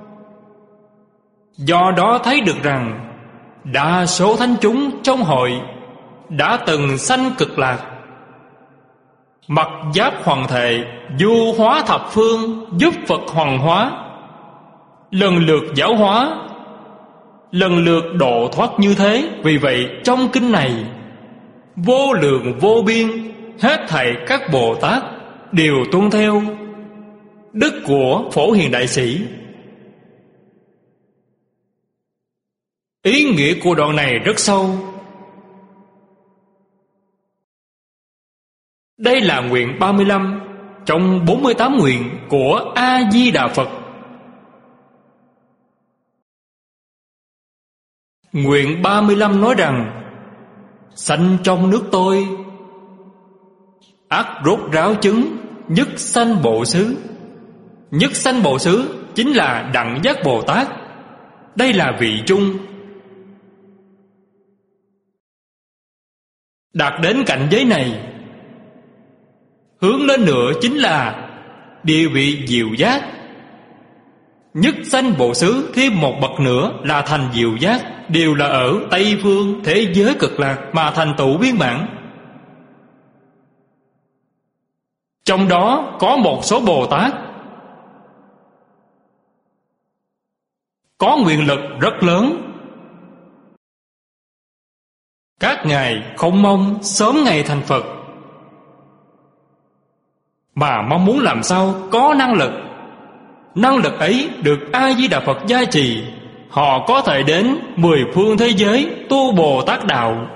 Speaker 1: Do đó thấy được rằng đa số thánh chúng trong hội đã từng sanh cực lạc, mặc giáp hoàng thệ, du hóa thập phương, giúp Phật hoàng hóa, lần lượt giáo hóa, lần lượt độ thoát như thế. Vì vậy trong kinh này vô lượng vô biên hết thảy các Bồ Tát đều tuân theo đức của Phổ Hiền đại sĩ. Ý nghĩa của đoạn này rất sâu. Đây là nguyện ba mươi lăm trong bốn mươi tám nguyện của A Di Đà Phật. Nguyện ba mươi lăm nói rằng sanh trong nước tôi ắt rốt ráo trứng, nhất sanh bộ xứ. Nhất sanh bộ xứ chính là Đẳng Giác Bồ Tát. Đây là vị trung. Đạt đến cảnh giới này, hướng lên nữa chính là địa vị diệu giác. Nhất sanh bộ xứ thêm một bậc nữa là thành diệu giác, đều là ở Tây phương thế giới cực lạc mà thành tựu viên mãn. Trong đó có một số Bồ Tát có nguyện lực rất lớn. Các ngài không mong sớm ngày thành Phật, mà mong muốn làm sao có năng lực. Năng lực ấy được A-di-đà Phật gia trì, họ có thể đến mười phương thế giới tu Bồ Tát đạo,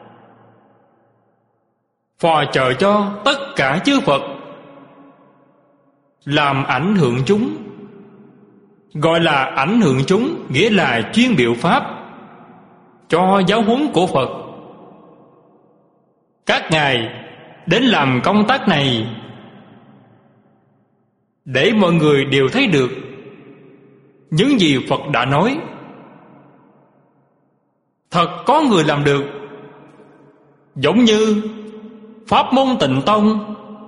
Speaker 1: phò trợ cho tất cả chư Phật, làm ảnh hưởng chúng. Gọi là ảnh hưởng chúng, nghĩa là chuyên biểu pháp cho giáo huấn của Phật. Các ngài đến làm công tác này để mọi người đều thấy được những gì Phật đã nói. Thật có người làm được. Giống như Pháp môn Tịnh Tông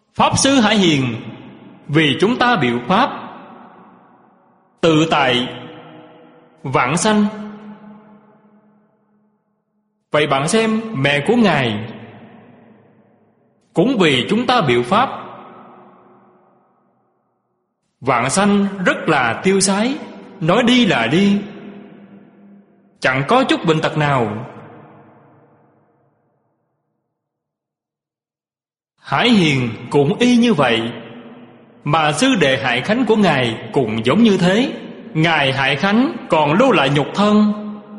Speaker 1: Pháp Sư Hải Hiền vì chúng ta biểu pháp, tự tại vãng sanh. Vậy bạn xem, mẹ của Ngài cũng vì chúng ta biểu pháp, vãng sanh rất là tiêu sái, nói đi là đi, chẳng có chút bệnh tật nào. Hải Hiền cũng y như vậy, mà sư đệ Hải Khánh của Ngài cũng giống như thế. Ngài Hải Khánh còn lưu lại nhục thân.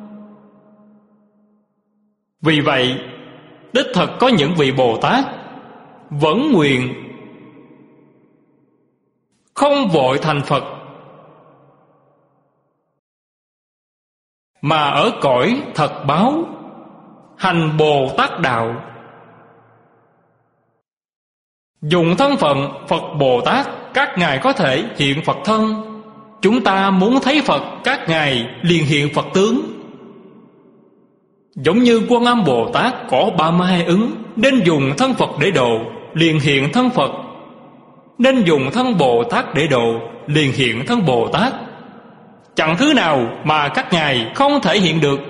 Speaker 1: Vì vậy, đích thật có những vị Bồ Tát vẫn nguyện không vội thành Phật, mà ở cõi thật báo hành Bồ Tát đạo, dùng thân phận Phật Bồ Tát. Các ngài có thể hiện Phật thân. Chúng ta muốn thấy Phật, các ngài liền hiện Phật tướng. Giống như Quan Âm Bồ Tát có ba mươi hai ứng, nên dùng thân Phật để độ, liền hiện thân Phật. Nên dùng thân Bồ Tát để độ, liền hiện thân Bồ Tát. Chẳng thứ nào mà các ngài không thể hiện được.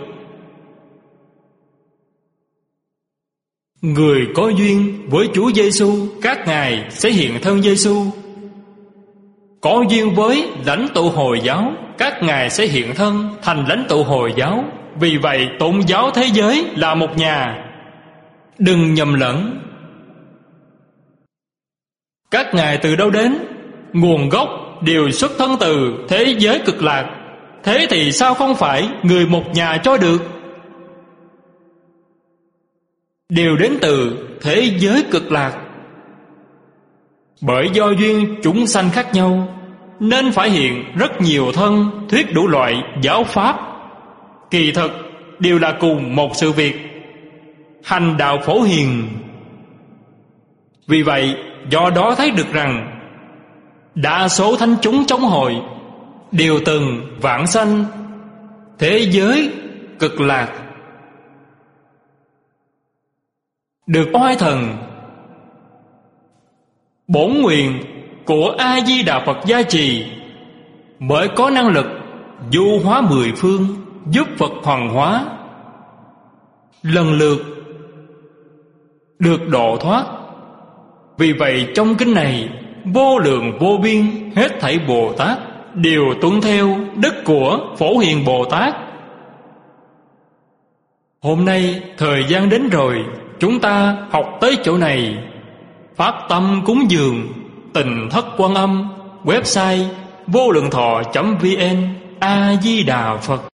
Speaker 1: Người có duyên với Chúa Giêsu, các ngài sẽ hiện thân Giêsu. Có duyên với lãnh tụ Hồi giáo, các ngài sẽ hiện thân thành lãnh tụ Hồi giáo. Vì vậy tôn giáo thế giới là một nhà, đừng nhầm lẫn. Các ngài từ đâu đến? Nguồn gốc đều xuất thân từ thế giới cực lạc. Thế thì sao không phải người một nhà cho được? Đều đến từ thế giới cực lạc. Bởi do duyên chúng sanh khác nhau, nên phải hiện rất nhiều thân, thuyết đủ loại giáo pháp. Kỳ thực đều là cùng một sự việc, hành đạo phổ hiền. Vì vậy, do đó thấy được rằng đa số thánh chúng chống hội đều từng vãng sanh thế giới cực lạc, được oai thần bổn nguyện của A Di Đà Phật gia trì, mới có năng lực du hóa mười phương, giúp Phật hoàn hóa, lần lượt được độ thoát. Vì vậy trong kinh này vô lượng vô biên hết thảy Bồ Tát đều tuân theo đức của Phổ Hiền Bồ Tát. Hôm nay thời gian đến rồi, chúng ta học tới chỗ này. Phát tâm cúng dường Tình Thất Quan Âm. Website vô lượng thọ chấm vn. A Di Đà Phật.